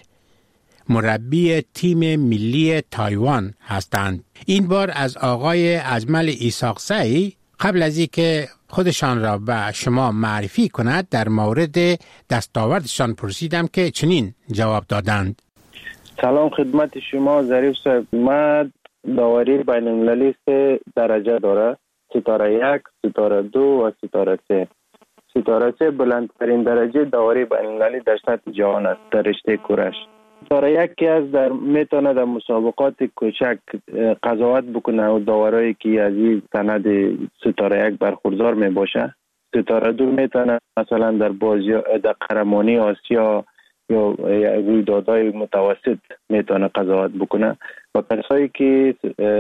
مربی تیم ملی تایوان هستند. این بار از آقای اجمل اسحاقزی قبل از اینکه خودشان را به شما معرفی کند در مورد دستاوردشان پرسیدم که چنین جواب دادند. سلام خدمت شما ظریف صاحب. من داوری بین المللی سه درجه داره، ستاره یک، ستاره دو و ستاره سه. ستاره سه بلندترین درجه داوری بین المللی در سطح جهان است در رشته کرش. ستاره یک که از در میتونه در مسابقات کوچک قضاوت بکنه و داورایی که از این سند ستاره یک برخوردار می باشه. ستاره دو میتونه مثلا در بازی در قهرمانی آسیا یا رویدادهای متوسط میتونه قضاوت بکنه و کسایی که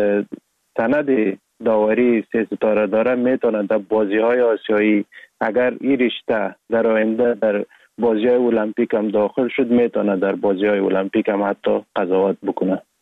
سند داوری سه ستاره داره میتونه در بازی های آسیایی اگر این رشته در آینده در بازی های المپیک هم داخل شد میتونه در بازی های المپیک هم حتی قضاوت بکنه.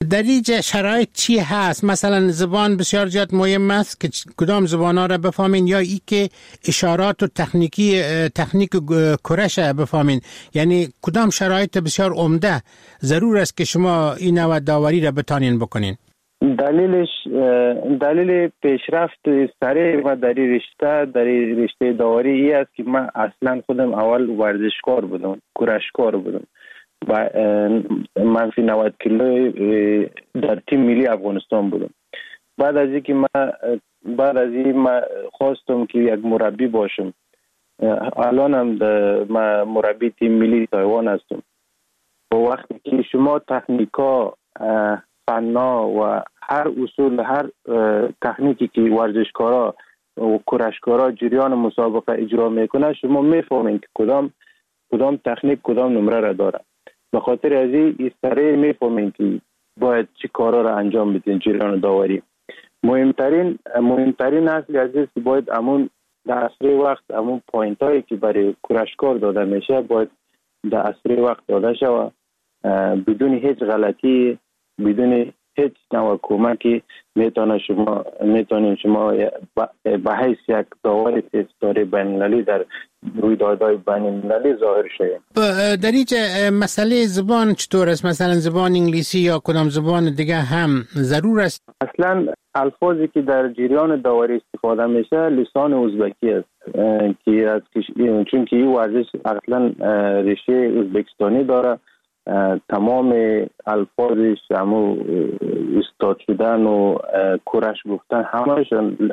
در اینجا شرایط چی هست؟ مثلا زبان بسیار زیاد مهم است که کدام زبان‌ها را بفهمین، یا ای که اشارات و تکنیکی تکنیک کرش بفهمین؟ یعنی کدام شرایط بسیار عمده ضرور است که شما این نوع داوری را بتانین بکنین؟ دلیلش دلیل پیشرفت سریع و در رشته در رشته داوری ای است که من اصلا خودم اول ورزشکار بودم، کرشکار بودم و منفی نود کیلو در تیم ملی افغانستان بودم. بعد از اینکه من بعد از این من خواستم که یک مربی باشم. الان هم من مربی تیم ملی تایوان هستم. و وقتی که شما تکنیکا، فنا و هر اصول، هر تکنیکی که ورزشکارا و کرشکارا جریان مسابقه اجرا میکنه، شما میفهمین که کدام کدام تکنیک کدام نمره را داره. به خاطر از این سریع میفهمین که باید چی کارا را انجام بدین جریان داوری. مهمترین مهمترین اصل از این که باید امون در اسرع وقت امون پوینت هایی که برای کرشکار داده میشه باید در اسرع وقت داده شود، بدون هیچ غلطی، بدون هیچ نوع کمکی میتونه شما میتونین شما به حیث یک داور ستاره بین‌المللی در رویدادهای بین‌المللی ظاهر شوید. در اینجا مسئله زبان چطور است؟ مثلا زبان انگلیسی یا کدام زبان دیگه هم ضرور است؟ اصلا الفاظی که در جریان داوری استفاده میشه لسان ازبکی است که از چون که این ورزش اصلا ریشه ازبکستانی داره. تمام الفاظش همو استاد شدن و کرش گفتن همش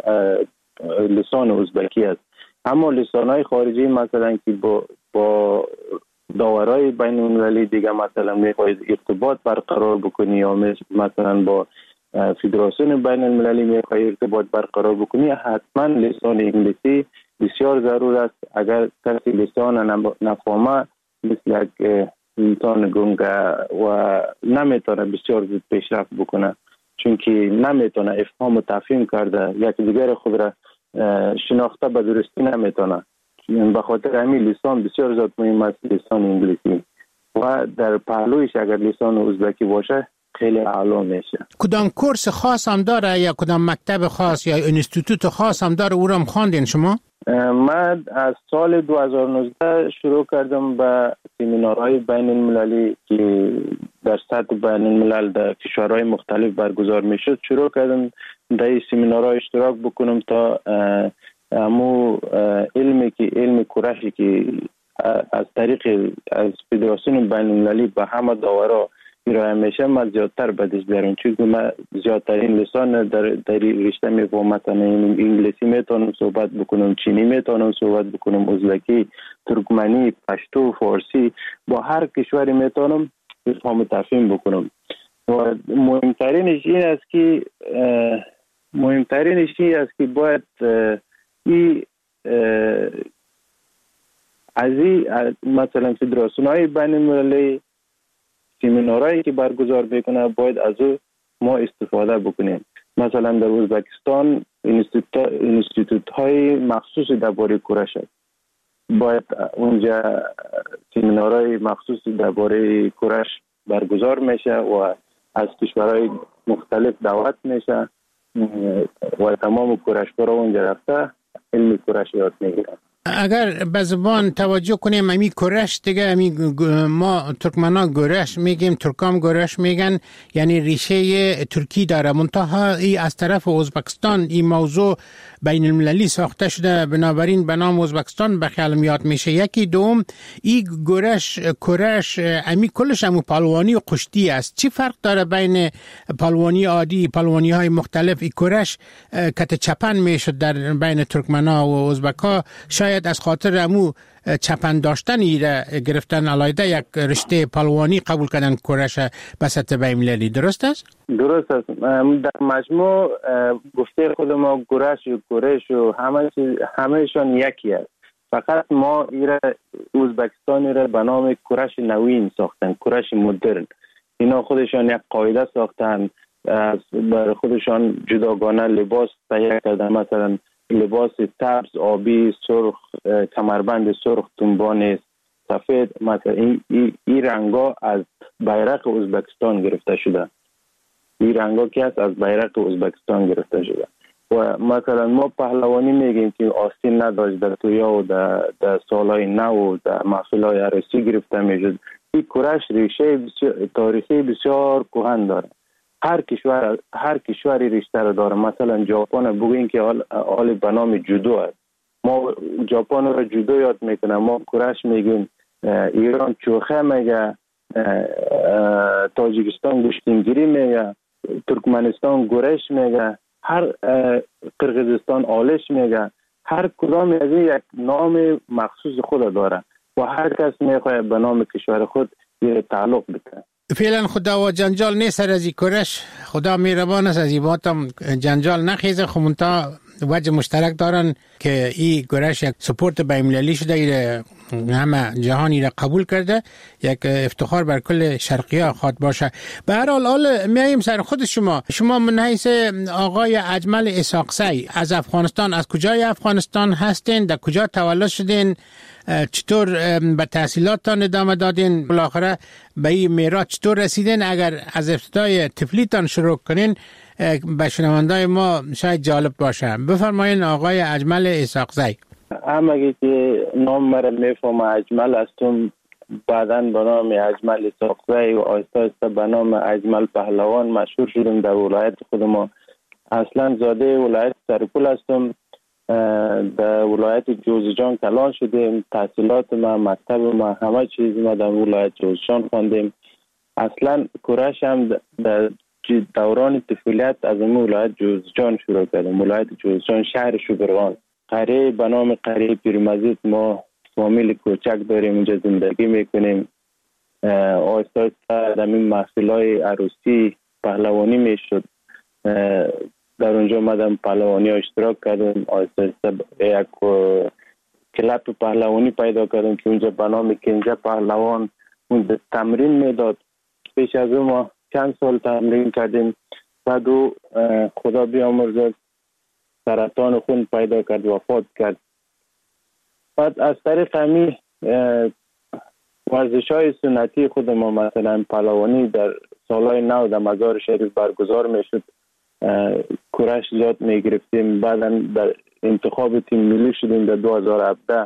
لسان ازبکی است. اما لسانهای خارجی مثلا که با با داورای بین المللی دیگه مثلا میخواید ارتباط برقرار بکنی یا مثلا با فدراسیون بین المللی میخواید ارتباط برقرار بکنی، حتما لسان انگلیسی بسیار ضرور است. اگر کسی لسان نفهمه مثل یک انسان گنگه و نمیتونه بسیار زود پیشرفت بکنه، چون که نمیتونه افهام و تفهیم کرده، یک دیگر خود را شناخته به درستی نمیتونه. به خاطر همین لسان بسیار زیاد مهم است، لسان انگلیسی، و در پهلویش اگر لسان ازبکی باشه خیلی اعلا میشه. کدام کورس خاص هم داره یا کدام مکتب خاص یا انستیتوت خاص هم داره او را هم خواندین شما؟ من از سال دو هزار و نوزده شروع کردم به سمینارهای بین المللی که در سطح بین الملل در کشورهای مختلف برگزار می شد. شروع کردم در این سمینارها اشتراک بکنم تا امو علمی که علم کرشی که از طریق از فدراسیون بین المللی به همه داورا ارائه میشه من زیادتر بدش بیارم، چون من زیادترین لسان در در رشته میفهمم. مثلا انگلیسی میتونم صحبت بکنم، چینی میتونم صحبت بکنم، ازبکی، ترکمنی، پشتو، فارسی، با هر کشوری میتونم بفهم و تفهیم بکنم. و مهمترینش این است که مهمترینش این است که باید این از این مثلا فدراسیون‌های بین المللی سمینارهایی که برگزار بکنه باید از او ما استفاده بکنیم. مثلا در ازبکستان انستیتوت های مخصوصی درباره کرش است، باید اونجا سمینارهای مخصوصی درباره کرش برگزار میشه و از کشورهای مختلف دعوت میشه و تمام کرشکارا اونجا رفته علم کرش یاد میگیرن. اگر به زبان توجه کنیم امی کرش دیگه امی ما ترکمنا گرش میگیم، ترکام گرش میگن، یعنی ریشه ترکی داره. منتها ای از طرف ازبکستان این موضوع بین المللی ساخته شده، بنابراین به نام ازبکستان به خیال میاد میشه. یکی دوم ای گرش کرش امی کلش همو پالوانی و قشتی است. چی فرق داره بین پالوانی عادی پالوانی های مختلف؟ ای کرش کت چپن میشد در بین ترکمنا و ازبکا، شاید از خاطر امو چپن داشتن ایره گرفتن علایده یک رشته پالوانی قبول کردن کرش بسط بین المللی. درست است؟ درست است. در مجموع گفته خود ما گرش و کرش و همه همهشان یکی است. فقط ما ایره ازبکستان ایره به نام کرش نوین ساختن، کرش مدرن. اینا خودشان یک قاعده ساختن، برای خودشان جداگانه لباس تهیه کردن، مثلا لباس سبز، آبی، سرخ، کمربند سرخ، تنبان سفید. مثلا این این رنگا از بیرق ازبکستان گرفته شده این رنگا که هست از بیرق ازبکستان گرفته شده. و مثلا ما پهلوانی میگیم که آستین نداشت در تویا و در, در سالهای نو و در محفلهای عروسی گرفته میشد. این کورش ریشه بسیار تاریخی بسیار کهن داره. هر کشور هر کشوری ریشه داره. مثلا ژاپن بگوین که حال به نام جودو است. ما ژاپن رو جودو یاد میکنه، ما کورش میگیم، ایران چوخه میگه، تاجیکستان گوشتینگیری میگه، ترکمنستان گورش میگه، هر قرقیزستان آلش میگه. هر کدام از این یک نام مخصوص خود داره و هر کس میخواد به نام کشور خود یه تعلق بده. فعلا خدا و جنجال نیست سر از این کورش، خدا میربان است، از این باتم جنجال نخیزه. خمونتا وجه مشترک دارن که این گرش یک سپورت بین‌المللی شده، ایره همه جهانی را قبول کرده، یک افتخار بر کل شرقی‌ها خواد باشه. به هر حال حال میایم سر خود شما. شما من حیث آقای اجمل اسحاقزی از افغانستان، از کجای افغانستان هستین؟ در کجا تولد شدین؟ چطور به تحصیلاتتان ادامه دادین؟ بالاخره به این میراث چطور رسیدین؟ اگر از ابتدای طفلیتان شروع کنین به شنوندای ما شاید جالب باشه. بفرمایین آقای اجمل اسحاقزی. همه که نام مرا میفهم اجمل هستم، بعداً به نام اجمل اسحاقزی و آهسته آهسته به نام اجمل پهلوان مشهور شدم در ولایت خود ما. اصلا زاده ولایت سرپول هستم، در ولایت جوزجان کلان شدیم. تحصیلات ما، مکتب ما، همه چیز ما در ولایت جوزجان خواندیم. اصلا کورش هم در دوران طفولیت از اون ولایت جوزجان شروع کردیم. ولایت جوزجان شهر شبرغان، قریه به نام قریه پیرمزید. ما فامیل کوچک داریم، اونجا زندگی میکنیم. آهسته آهسته در این محفلهای عروسی پهلوانی میشد، در اونجا مدام پهلوانی ها اشتراک کردم. آهسته آهسته یک کلاب پهلوانی پیدا کردم که اونجا به نام کنجه پهلوان اونجا تمرین میداد. پیش از اون ما چند سال تمرین کردیم. بعد او خدا بیامرزد سرطان خون پیدا کرد، وفات کرد. بعد از طریق همی ورزش های سنتی خود ما، مثلا پهلوانی در سالهای نو در مزار شریف برگزار میشد، کورش زیاد میگرفتیم. بعدا در انتخاب تیم ملی شدیم. در دو هزار و هفده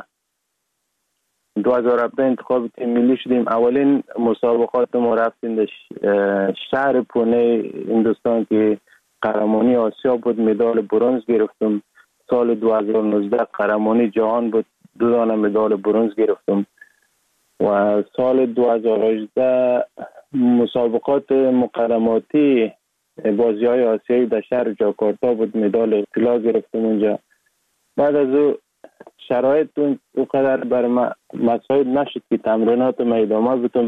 دو هزار و هفده انتخاب تیم ملی شدیم. اولین مسابقات ما رفتیم در شهر پونه هندوستان که قهرمانی آسیا بود، مدال برنز گرفتم. سال دو هزار و نوزده قهرمانی جهان بود، دو دانه مدال برنز گرفتم. و سال دو هزار و هجده مسابقات مقدماتی بازی های آسیایی در شهر جاکارتا بود، مدال طلا گرفتم اونجا. بعد از او شرایط او قدر بر ما مساعد نشد که تمرینات ما ادامه بدم.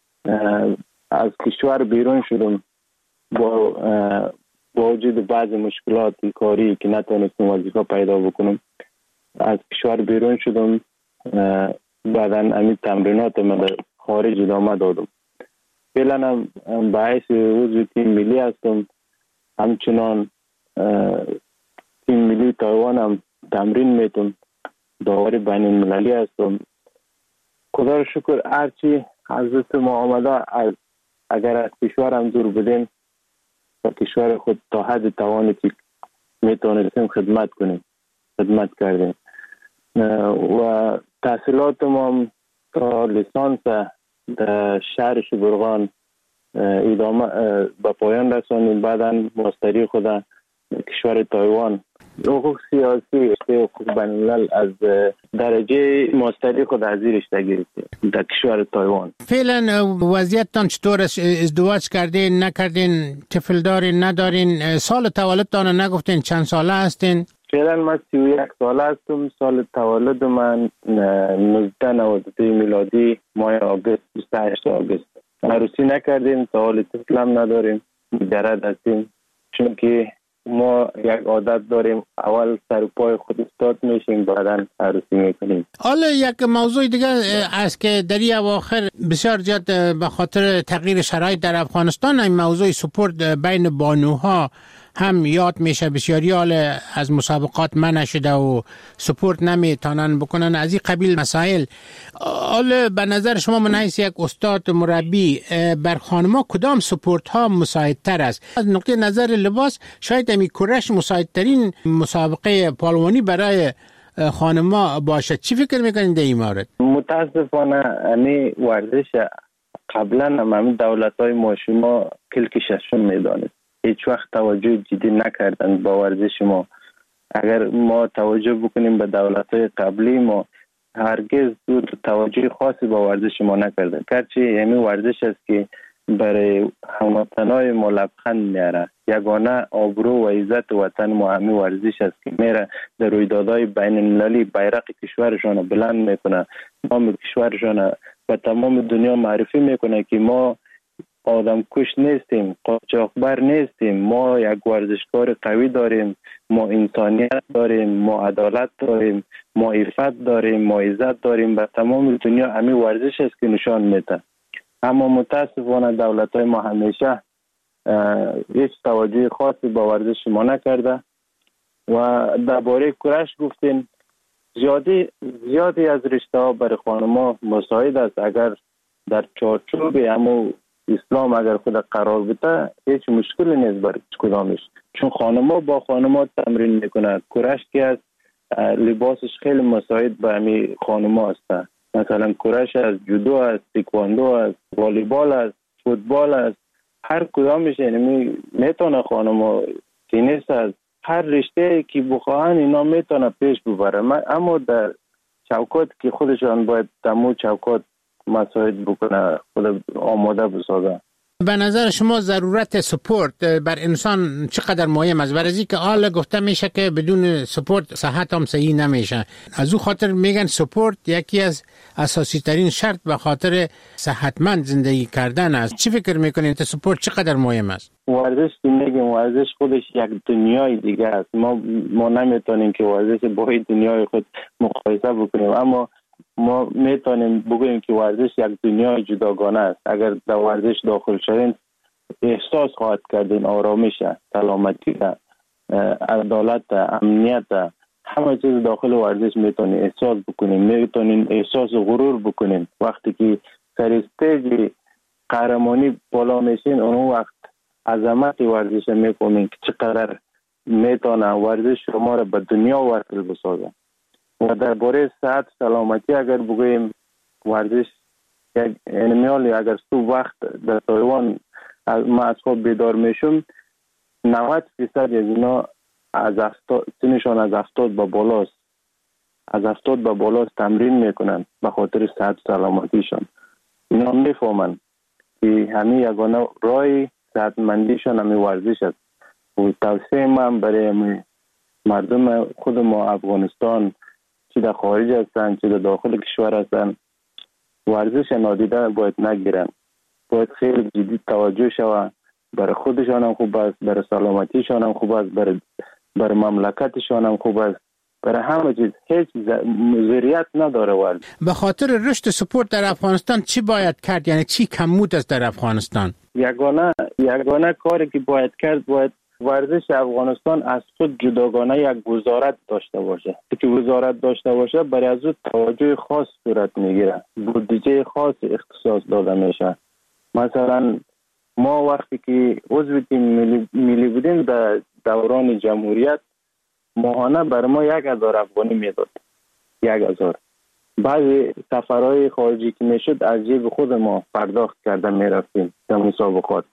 از کشور بیرون شدم با با وجود بعض مشکلات کاری که نتونستم وظیفه پیدا بکنم. از کشور بیرون شدم، بعدا همین تمرینات ما در خارج ادامه دادم. فعلا هم به حیث عضو تیم ملی هستم. همچنان تیم ملی تایوان هم تمرین میتونم، داور بین المللی هستم. خدا رو شکر هرچی از دست ما آمده، اگر از کشور هم دور بدیم و کشور خود تا حد توانی که میتونستیم خدمت کنیم خدمت کردیم. و تحصیلات ما تا لیسانس در شهر شبرغان ادامه به پایان رسانیم. بعدا ماستری خود کشور تایوان، حقوق سیاسی، حقوق بین الملل، از درجه ماستری خود از زیر رشته گرفتیم در کشور تایوان. فعلا وضعیتتان چطور است؟ ازدواج کردین نکردین؟ طفل دارین ندارین؟ سال تولدتان نگفتین چند ساله هستین؟ فعلا من سی و یک ساله هستم. سال تولد من نوزده نود و دو میلادی ماه آگوست، بیست و هشت آگوست. عروسی نکردیم، تا حال طفلم نداریم، مجرد هستیم. چون که ما یک عادت داریم، اول سر پای خود استاد میشیم، بعدا عروسی میکنیم. حالا یک موضوع دیگه است که در این اواخر بسیار زیاد به خاطر تغییر شرایط در افغانستان این موضوع سپورت بین بانوها هم یاد میشه بسیاری حال از مسابقات منع شده و سپورت نمیتونن بکنن از این قبیل مسائل. حال به نظر شما من حیث یک استاد مربی بر خانما کدام سپورت ها مساعدتر است؟ از نقطه نظر لباس شاید امی کرش مساعدترین مسابقه پالوانی برای خانما باشد. چی فکر میکنید در این مورد؟ متاسفانه امی ورزش قبلا هم دولت های ما شما کلکششون میدانید، هیچ وقت توجه جدی نکردن با ورزش ما. اگر ما توجه بکنیم به دولت های قبلی ما هرگز توجه خاصی با ورزش ما نکردن، گرچه همین ورزش است که برای هموطنای ما لبخند میاره. یگانه آبرو و عزت وطن ما همین ورزش است که میره در رویدادهای بین المللی بیرق کشورشان بلند میکنه، نام کشورشان و تمام دنیا معرفی میکنه که ما آدم کش نیستیم، قاچاقبر نیستیم، ما یک ورزشکار قوی داریم، ما انسانیت داریم، ما عدالت داریم، ما عفت داریم، ما عزت داریم. به تمام دنیا همین ورزش است که نشان میده. اما متاسفانه دولت های ما همیشه هیچ توجه خاصی با ورزش ما نکرده. و درباره کرش گفتین، زیادی زیادی از رشته ها برای خانما مساعد است. اگر در چارچوب همو اسلام اگر خود قرار بده هیچ مشکلی نیست برای کدامش، چون خانما با خانما تمرین میکنه. کرش که از لباسش خیلی مساعد به همین خانما است. مثلا کرش است، جودو است، تکواندو است، والیبال است، فوتبال است، هر کدامش یعنی میتونه خانما، تنیس است، هر رشته که بخواهن اینا میتونه پیش ببره. اما در چوکات که خودشان باید تمام چوکات مساعد بکنه، خود آماده بسازه. به نظر شما ضرورت سپورت بر انسان چقدر مهم است؟ برای اینکه حالا گفته میشه که بدون سپورت صحت هم صحیح نمیشه، از او خاطر میگن سپورت یکی از اساسی ترین شرط به خاطر صحتمند زندگی کردن است. چی فکر میکنید سپورت چقدر مهم است؟ ورزش که میگیم ورزش خودش یک دنیای دیگه است. ما ما نمیتونیم که ورزش با دنیای خود مقایسه بکنیم، اما ما میتونیم بگوییم که ورزش یک دنیای جداگانه است. اگر در ورزش داخل شدین احساس خواهد کردین آرامش، سلامتی، عدالت، امنیت، همه چیز داخل ورزش میتونین احساس بکنین. میتونین احساس غرور بکنین وقتی که سر استیج قهرمانی بالا میشین. اون وقت عظمت ورزش میفهمین که چقدر میتونه ورزش شما را به دنیا وصل بسازه. و درباره صحت سلامتی اگر بگوییم ورزش یک انمیالی، اگر تو وقت در تایوان ما از خواب بیدار میشم نود درصد از اینا از هفتاد سنشان از هفتاد به بالاست، از هفتاد به بالاست تمرین میکنن به خاطر صحت سلامتیشان. اینا میفهمن که همین یگانه راه صحتمندیشان همین ورزش است. و توصیه من برای مردم خود ما افغانستان، چی در خارج هستن چی در داخل کشور هستن، ورزش نادیده باید نگیرن، باید خیلی جدی توجه شود. برای خودشان هم خوب است، برای سلامتیشان هم خوب است، برای برای مملکتشان هم خوب است، برای همه چیز. هیچ ضریعت نداره ورزش. به خاطر رشد سپورت در افغانستان چی باید کرد؟ یعنی چی کمبود است در افغانستان؟ یگانه یگانه کاری که باید کرد، باید ورزش افغانستان از خود جداگانه یک وزارت داشته باشه. که وزارت داشته باشه برای از او توجه خاص صورت میگیره، بودجه خاص اختصاص داده میشه. مثلا ما وقتی که عضو تیم ملی, ملی بودیم در دوران جمهوریت ماهانه بر ما یک هزار افغانی میداد، یک هزار. بعضی سفرهای خارجی که میشد از جیب خود ما پرداخت کرده میرفتیم در مسابقات.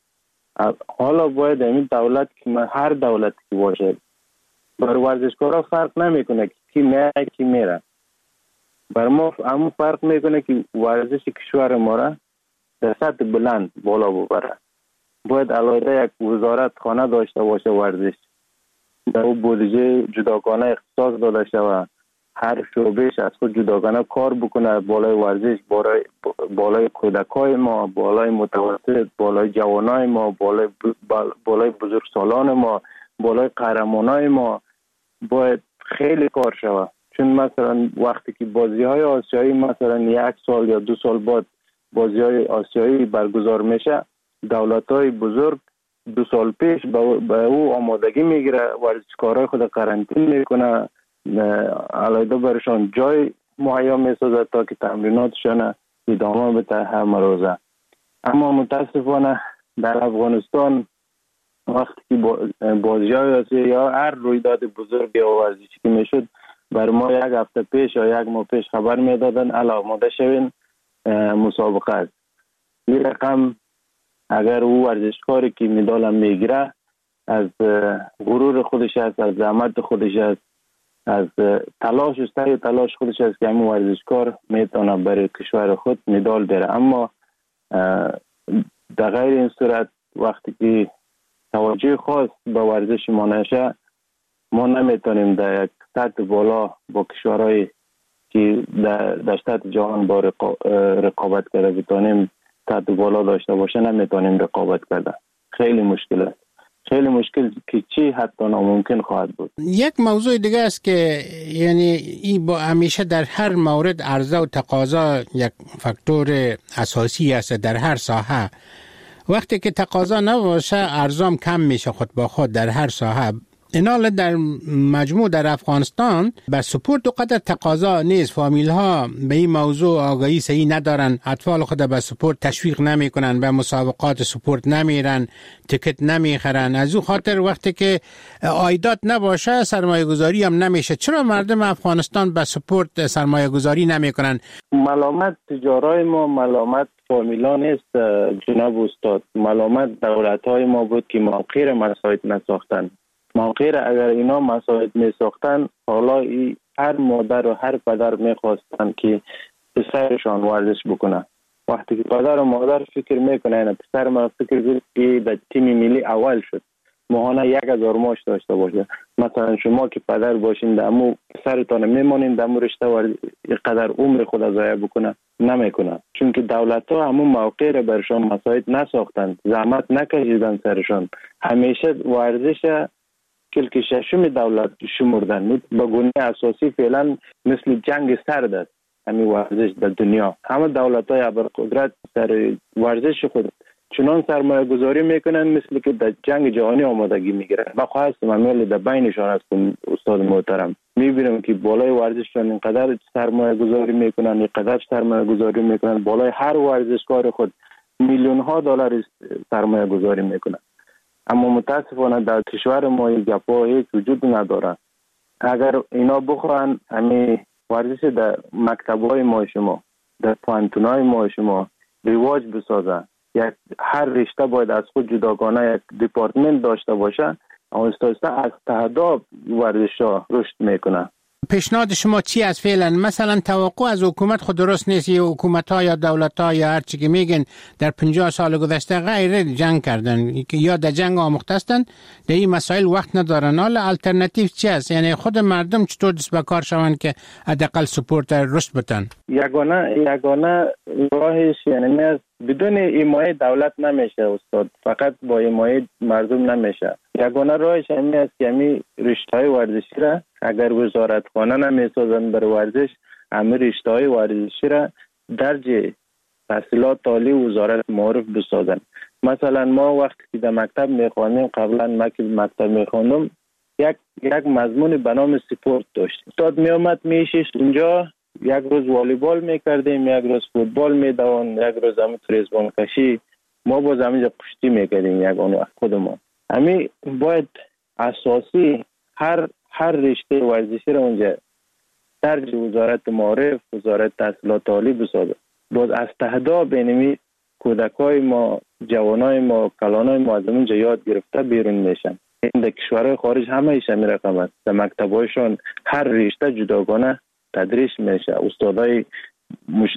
حالا باید این دولت که هر دولت که باشه بر ورزشکارا فرق نمیکنه که کی میره کی میره. بر ما همون فرق میکنه که ورزش کشور ما را در سطح بلند بالا ببره. باید علاوه یک وزارت خانه داشته باشه ورزش، در او بودجه جداگانه اختصاص داده شود، هر شعبهش از خود جداگانه کار بکنه بالای ورزش، بالای بالای کودکای ما، بالای متوسط، بالای جوانای ما، بالای بالای بزرگسالان ما، بالای قهرمانای ما. باید خیلی کار شود. چون مثلا وقتی که بازی‌های آسیایی مثلا یک سال یا دو سال بعد بازی‌های آسیایی برگزار میشه، دولت‌های بزرگ دو سال پیش به او آمادگی میگیره، ورزشکارای خود قرنطینه میکنه، علیده برشان جای مهیا میسازه تا که تمریناتشان ادامه بده هر روزه. اما متاسفانه در افغانستان وقتی که بازی‌های یا هر رویداد بزرگ یا ورزشی که میشد بر ما یک هفته پیش یا یک ماه پیش خبر میدادن الا آماده شوین مسابقه است. این رقم اگر او ورزشکاری که مدال میگیره از غرور خودش است، از زحمت خودش است، از تلاش است، تلاش خودش است که همین ورزشکار میتونه برای کشور خود مدال بره. اما در غیر این صورت وقتی که توجه خاص به ورزش ما نشه، ما نمیتونیم در یک سطح بالا با کشورهای که در, در سطح جهان با رقابت کرده بتونیم سطح بالا داشته باشه، نمیتونیم رقابت کرده. خیلی مشکل است، خیلی مشکل که چی حتی ناممکن خواهد بود. یک موضوع دیگه است که یعنی این با همیشه در هر مورد عرضه و تقاضا یک فاکتور اساسی است در هر ساحه. وقتی که تقاضا نباشه ارزام کم میشه خود با خود در هر ساحه. اینال در مجموع در افغانستان به سپورت و قدر تقاضا نیست. فامیل ها به این موضوع آگاهی صحیح ندارن، اطفال خود به سپورت تشویق نمی کنن، به مسابقات سپورت نمیرن، تیکت نمیخرن. از او خاطر وقتی که عایدات نباشه سرمایه گذاری هم نمیشه. چرا مردم افغانستان به سپورت سرمایه گذاری نمی کنن؟ ملامت تجارای ما، ملامت فامیلا نیست جناب استاد، ملامت دولت های ما بود که موقع مساعد نساختن. موقع اگر اینا مساعد می ساختن حالا ای هر مادر و هر پدر می خواستن که پسرشان ورزش بکنه. وقتی که پدر و مادر فکر میکنه اینا پسر ما فکر کنه که در تیم ملی اول شد ماهانه یک هزار ماش داشته باشه. مثلا شما که پدر باشین دمو پسرتان میمانین دمو رشته ورزش قدر عمر خود ضایع بکنه نمیکنه، چون که دولت ها همون موقع را برشان مساعد نساختن، زحمت نکشیدن سرشان. همیشه ورزش کلک ششم دولت شمردن به گونه اساسی فعلا مثل جنگ سرد است همین ورزش در دنیا. همه دولت های ابرقدرت سر ورزش خود چنان سرمایه گذاری میکنن مثل که در جنگ جهانی آمادگی میگیرن. من خواستم امیل در بینشان هستم استاد محترم، میبینم که بالای ورزششان اینقدر سرمایه گذاری میکنن، اینقدر سرمایه گذاری میکنن، بالای هر ورزشکار خود میلیون ها دلار سرمایه گذاری میکنن. اما متاسفانه در کشور ما این گپا هیچ وجود نداره. اگر اینا بخواهن همین ورزش در مکتب‌های ما شما، در پانتونای ما شما رواج بسازن، یک هر رشته باید از خود جداگانه یک دیپارتمنت داشته باشه، آهسته از تهداب ورزش‌ها رشد میکنه. پیشنهاد شما چی است فعلا؟ مثلا توقع از حکومت خود درست نیست. یا حکومت ها یا دولت ها یا هر چی که میگن در پنجاه سال گذشته غیر جنگ کردن یا در جنگ آموخته هستند، در این مسائل وقت ندارن. حالا الटरनेटिव چی است؟ یعنی خود مردم چطور دست به کار شوند که حداقل سپورت رشد بدن؟ یگانه یگانه راهش یعنی بدون حمایت دولت نمیشه استاد، فقط با حمایت مردم نمیشه. یگانه راهش همین است که همین رشته‌های ورزشی را اگر وزارتخانه نمیسازن بر ورزش، همین رشته‌های ورزشی را درج تحصیلات عالی وزارت معرف بسازن. مثلا ما وقتی که در مکتب میخوانیم، قبلا ما که مکتب میخوانم یک یک مضمون به نام سپورت داشت. استاد میومد میشیش اونجا، یک روز والیبال میکردیم، یک روز فوتبال میدوان، یک روز هم تریزبان کشی، ما باز همینجا کشتی میکردیم یک آن وقت خودمان. همین باید اساسی هر هر رشته ورزشی را اونجا درج وزارت معارف، وزارت تحصیلات عالی بسازه. باز از تهدا بینمی کودکای ما، جوانای ما، کلانای ما از اونجا یاد گرفته بیرون میشن. این در کشورهای خارج همه ایش همین رقم است. در مکتبایشان هر رشته جداگانه تدریس میشه. استادای مش...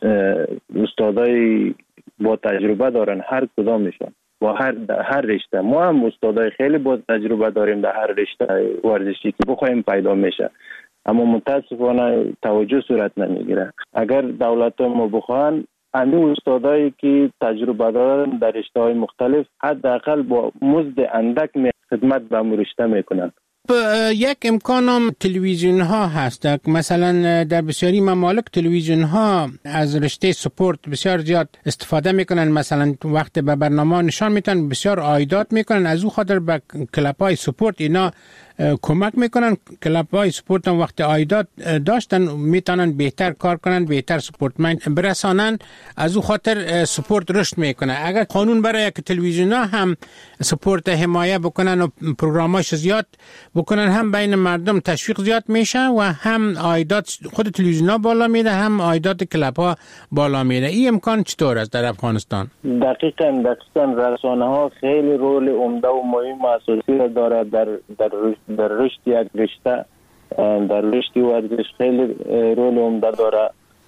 استادای با تجربه دارن هر کدامشون با هر هر رشته. ما هم استادای خیلی با تجربه داریم در هر رشته ورزشی که بخوایم پیدا میشه، اما متاسفانه توجه صورت نمیگیره. اگر دولت ما بخوان همین استادایی که تجربه دارن در رشته‌های مختلف حداقل با مزد اندک خدمت به رشته میکنن. یک امکانم تلویزیون ها هست. مثلا در بسیاری ممالک تلویزیون ها از رشته سپورت بسیار زیاد استفاده میکنن. مثلا وقت به برنامه نشان میتن بسیار عایدات میکنن. از او خاطر به کلاب های سپورت اینا کمک میکنن. کلاب های سپورت هم وقت عایدات داشتن میتونن بهتر کار کنن، بهتر سپورتمند برسانن. از او خاطر سپورت رشد میکنه. اگر قانون برای که تلویزیون ها هم سپورت حمایه بکنن و پروگراماش زیاد بکنن، هم بین مردم تشویق زیاد میشه و هم عایدات خود تلویزیون ها بالا میره، هم عایدات کلاب ها بالا میره. این امکان چطور است در افغانستان؟ دقیقاً دقیقاً رسانه ها خیلی رول عمده و مهم اساسی را دارد در در در رشد یک رشته، در رشد ورزش خیلی رول عمده داره.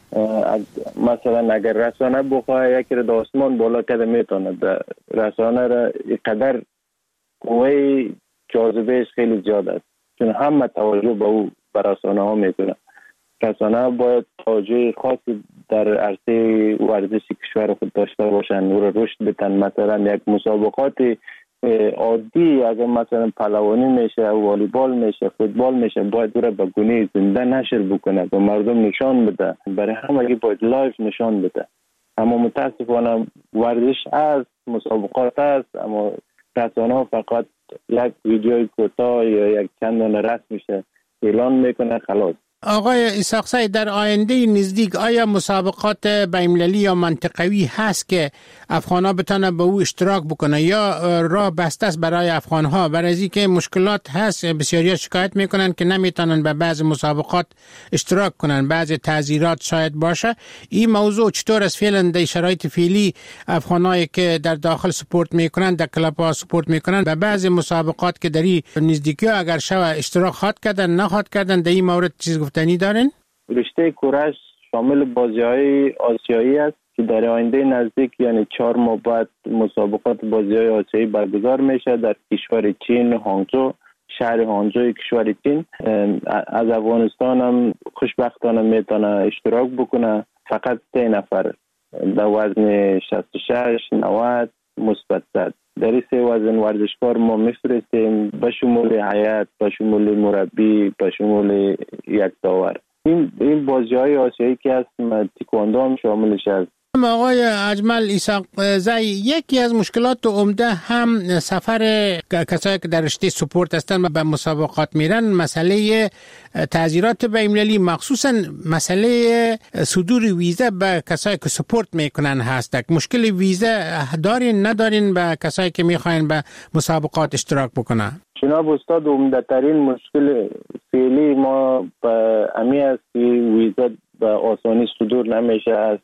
مثلا اگر رسانه بخواه یکی را در آسمان بالا کرده میتونه، رسانه را اینقدر قوه جاذبهش خیلی زیاد است، چون همه توجه به او به رسانه ها میکنه. رسانه باید توجه خاصی در عرصه ورزش کشور خود داشته باشند، او را رشد بدن. مثلا یک مسابقات عادی اگر مثلا پهلوانی میشه، والیبال میشه، فوتبال میشه، باید او را به گونه زنده نشر بکنه، به مردم نشان بده، برای همه باید لایف نشان بده. اما متاسفانه ورزش است، مسابقات است، اما رسانه ها فقط یک ویدیوی کوتاه یا یک چند دانه رسم میشه اعلان میکنه خلاص. آقای اسحاق سعید، در آینده نزدیک آیا مسابقات بین‌المللی یا منطقوی هست که افغان‌ها بتونن به او اشتراک بکنه یا راه بسته است برای افغان‌ها؟ برای از اینکه مشکلات هست، بسیاری شکایت میکنن که نمیتونن به بعض مسابقات اشتراک کنن، بعض تعزیرات شاید باشه. این موضوع چطور است فعلا در شرایط فعلی افغانایی که در داخل سپورت میکنن، در کلاب‌ها سپورت میکنن، به بعض مسابقات که در این نزدیکی اگر شوه اشتراک خواهد کردن نخواهد کردن، در این مورد چیز گفتنی دارین؟ رشته کورش شامل بازی‌های آسیایی است که در آینده نزدیک یعنی چهار ماه بعد مسابقات بازی‌های آسیایی برگزار میشه در کشور چین، هانگزو، شهر هانگزو کشور چین. از افغانستان هم خوشبختانه میتونه اشتراک بکنه، فقط سه نفر در وزن شصت و شش، نود، مثبت صد. در این سه وزن ورزشکار ما میفرستیم، به شمول هیئت، به شمول مربی، به شمول یک داور. این این بازی‌های آسیایی که هست تکواندو هم شاملش است. آقای اجمل اسحاق زی، یکی از مشکلات عمده هم سفر کسایی که در رشته سپورت هستن و به مسابقات میرن، مسئله تعزیرات بین‌المللی، مخصوصا مسئله صدور ویزا به کسایی که سپورت میکنن هست. مشکل ویزا دارین ندارین به کسایی که میخواین به مسابقات اشتراک بکنن؟ جناب استاد، عمده ترین مشکل فعلی ما به امی است که ویزا به آسانی صدور نمیشه از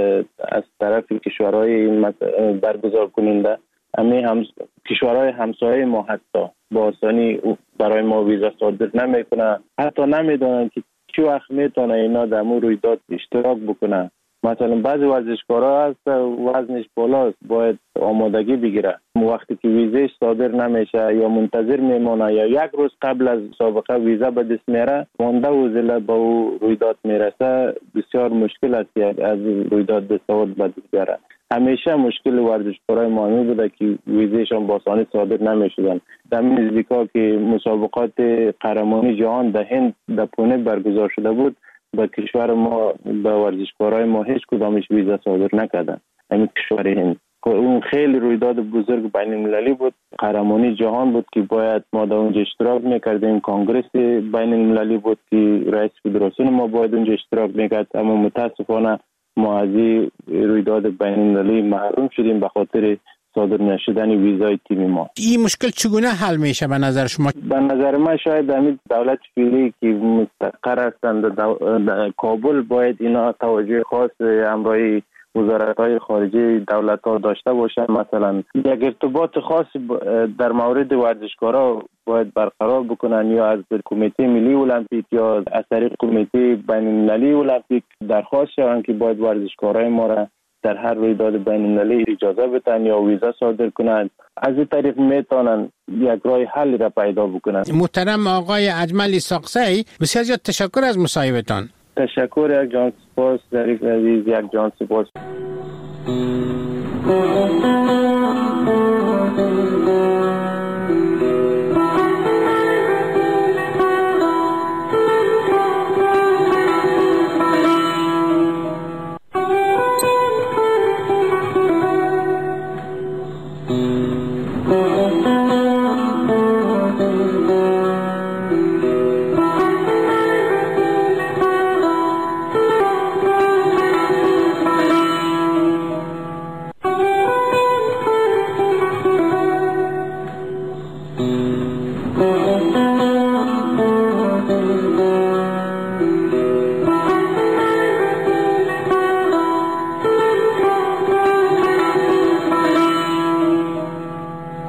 از طرف کشورهای برگزار کننده. امی هم کشورهای همسایه ما حتی با آسانی برای ما ویزا صادر نمیکنه، حتی نمیدونن که چه وقت میتونه اینا در مو رویداد اشتراک بکنه. مثلا بعضی ورزشکارا هست وزنش بالاست، باید آمادگی بگیره، وقتی که ویزاش صادر نمیشه یا منتظر میمونه یا یک روز قبل از مسابقه ویزا به دست میره، مانده و زله به او رویداد میرسه، بسیار مشکل است از رویداد دستاورد به دست بیاره. همیشه مشکل ورزشکارای ما بوده که ویزاشون با آسانی صادر نمیشدن. در نزدیکا که مسابقات قهرمانی جهان در هند در پونه برگزار شده بود، با کشور ما به ورزشکارای ما هیچ کدامش ویزا صادر نکردن. همین کشور هند، اون خیلی رویداد بزرگ بین المللی بود، قهرمانی جهان بود که باید ما در اونجا اشتراک میکردیم. کنگرس بین المللی بود که رئیس فدراسیون ما باید اونجا اشتراک میکرد، اما متاسفانه ما از این رویداد بین المللی محروم شدیم به خاطر صادر نشدن ویزای تیم ما. این مشکل چگونه حل میشه به نظر شما؟ به نظر من شاید همین دولت فعلی که مستقر هستند در کابل باید اینا توجه خاص همراهی وزارت‌های خارجه دولت ها داشته باشن. مثلا یک ارتباط خاص در مورد ورزشکارا باید برقرار بکنن، یا از کمیته ملی المپیک یا از طریق کمیته بین المللی المپیک درخواست شوند که باید ورزشکارای ما را در هر رویداد بین المللی اجازه بدن یا ویزا صادر کنند. از این طریق میتونن یک راه حل را پیدا بکنن. محترم آقای اجمل اسحاق زی، بسیار زیاد تشکر از مصاحبتان. تشکر، یک جان سپاس ظریف عزیز، یک جان سپاس.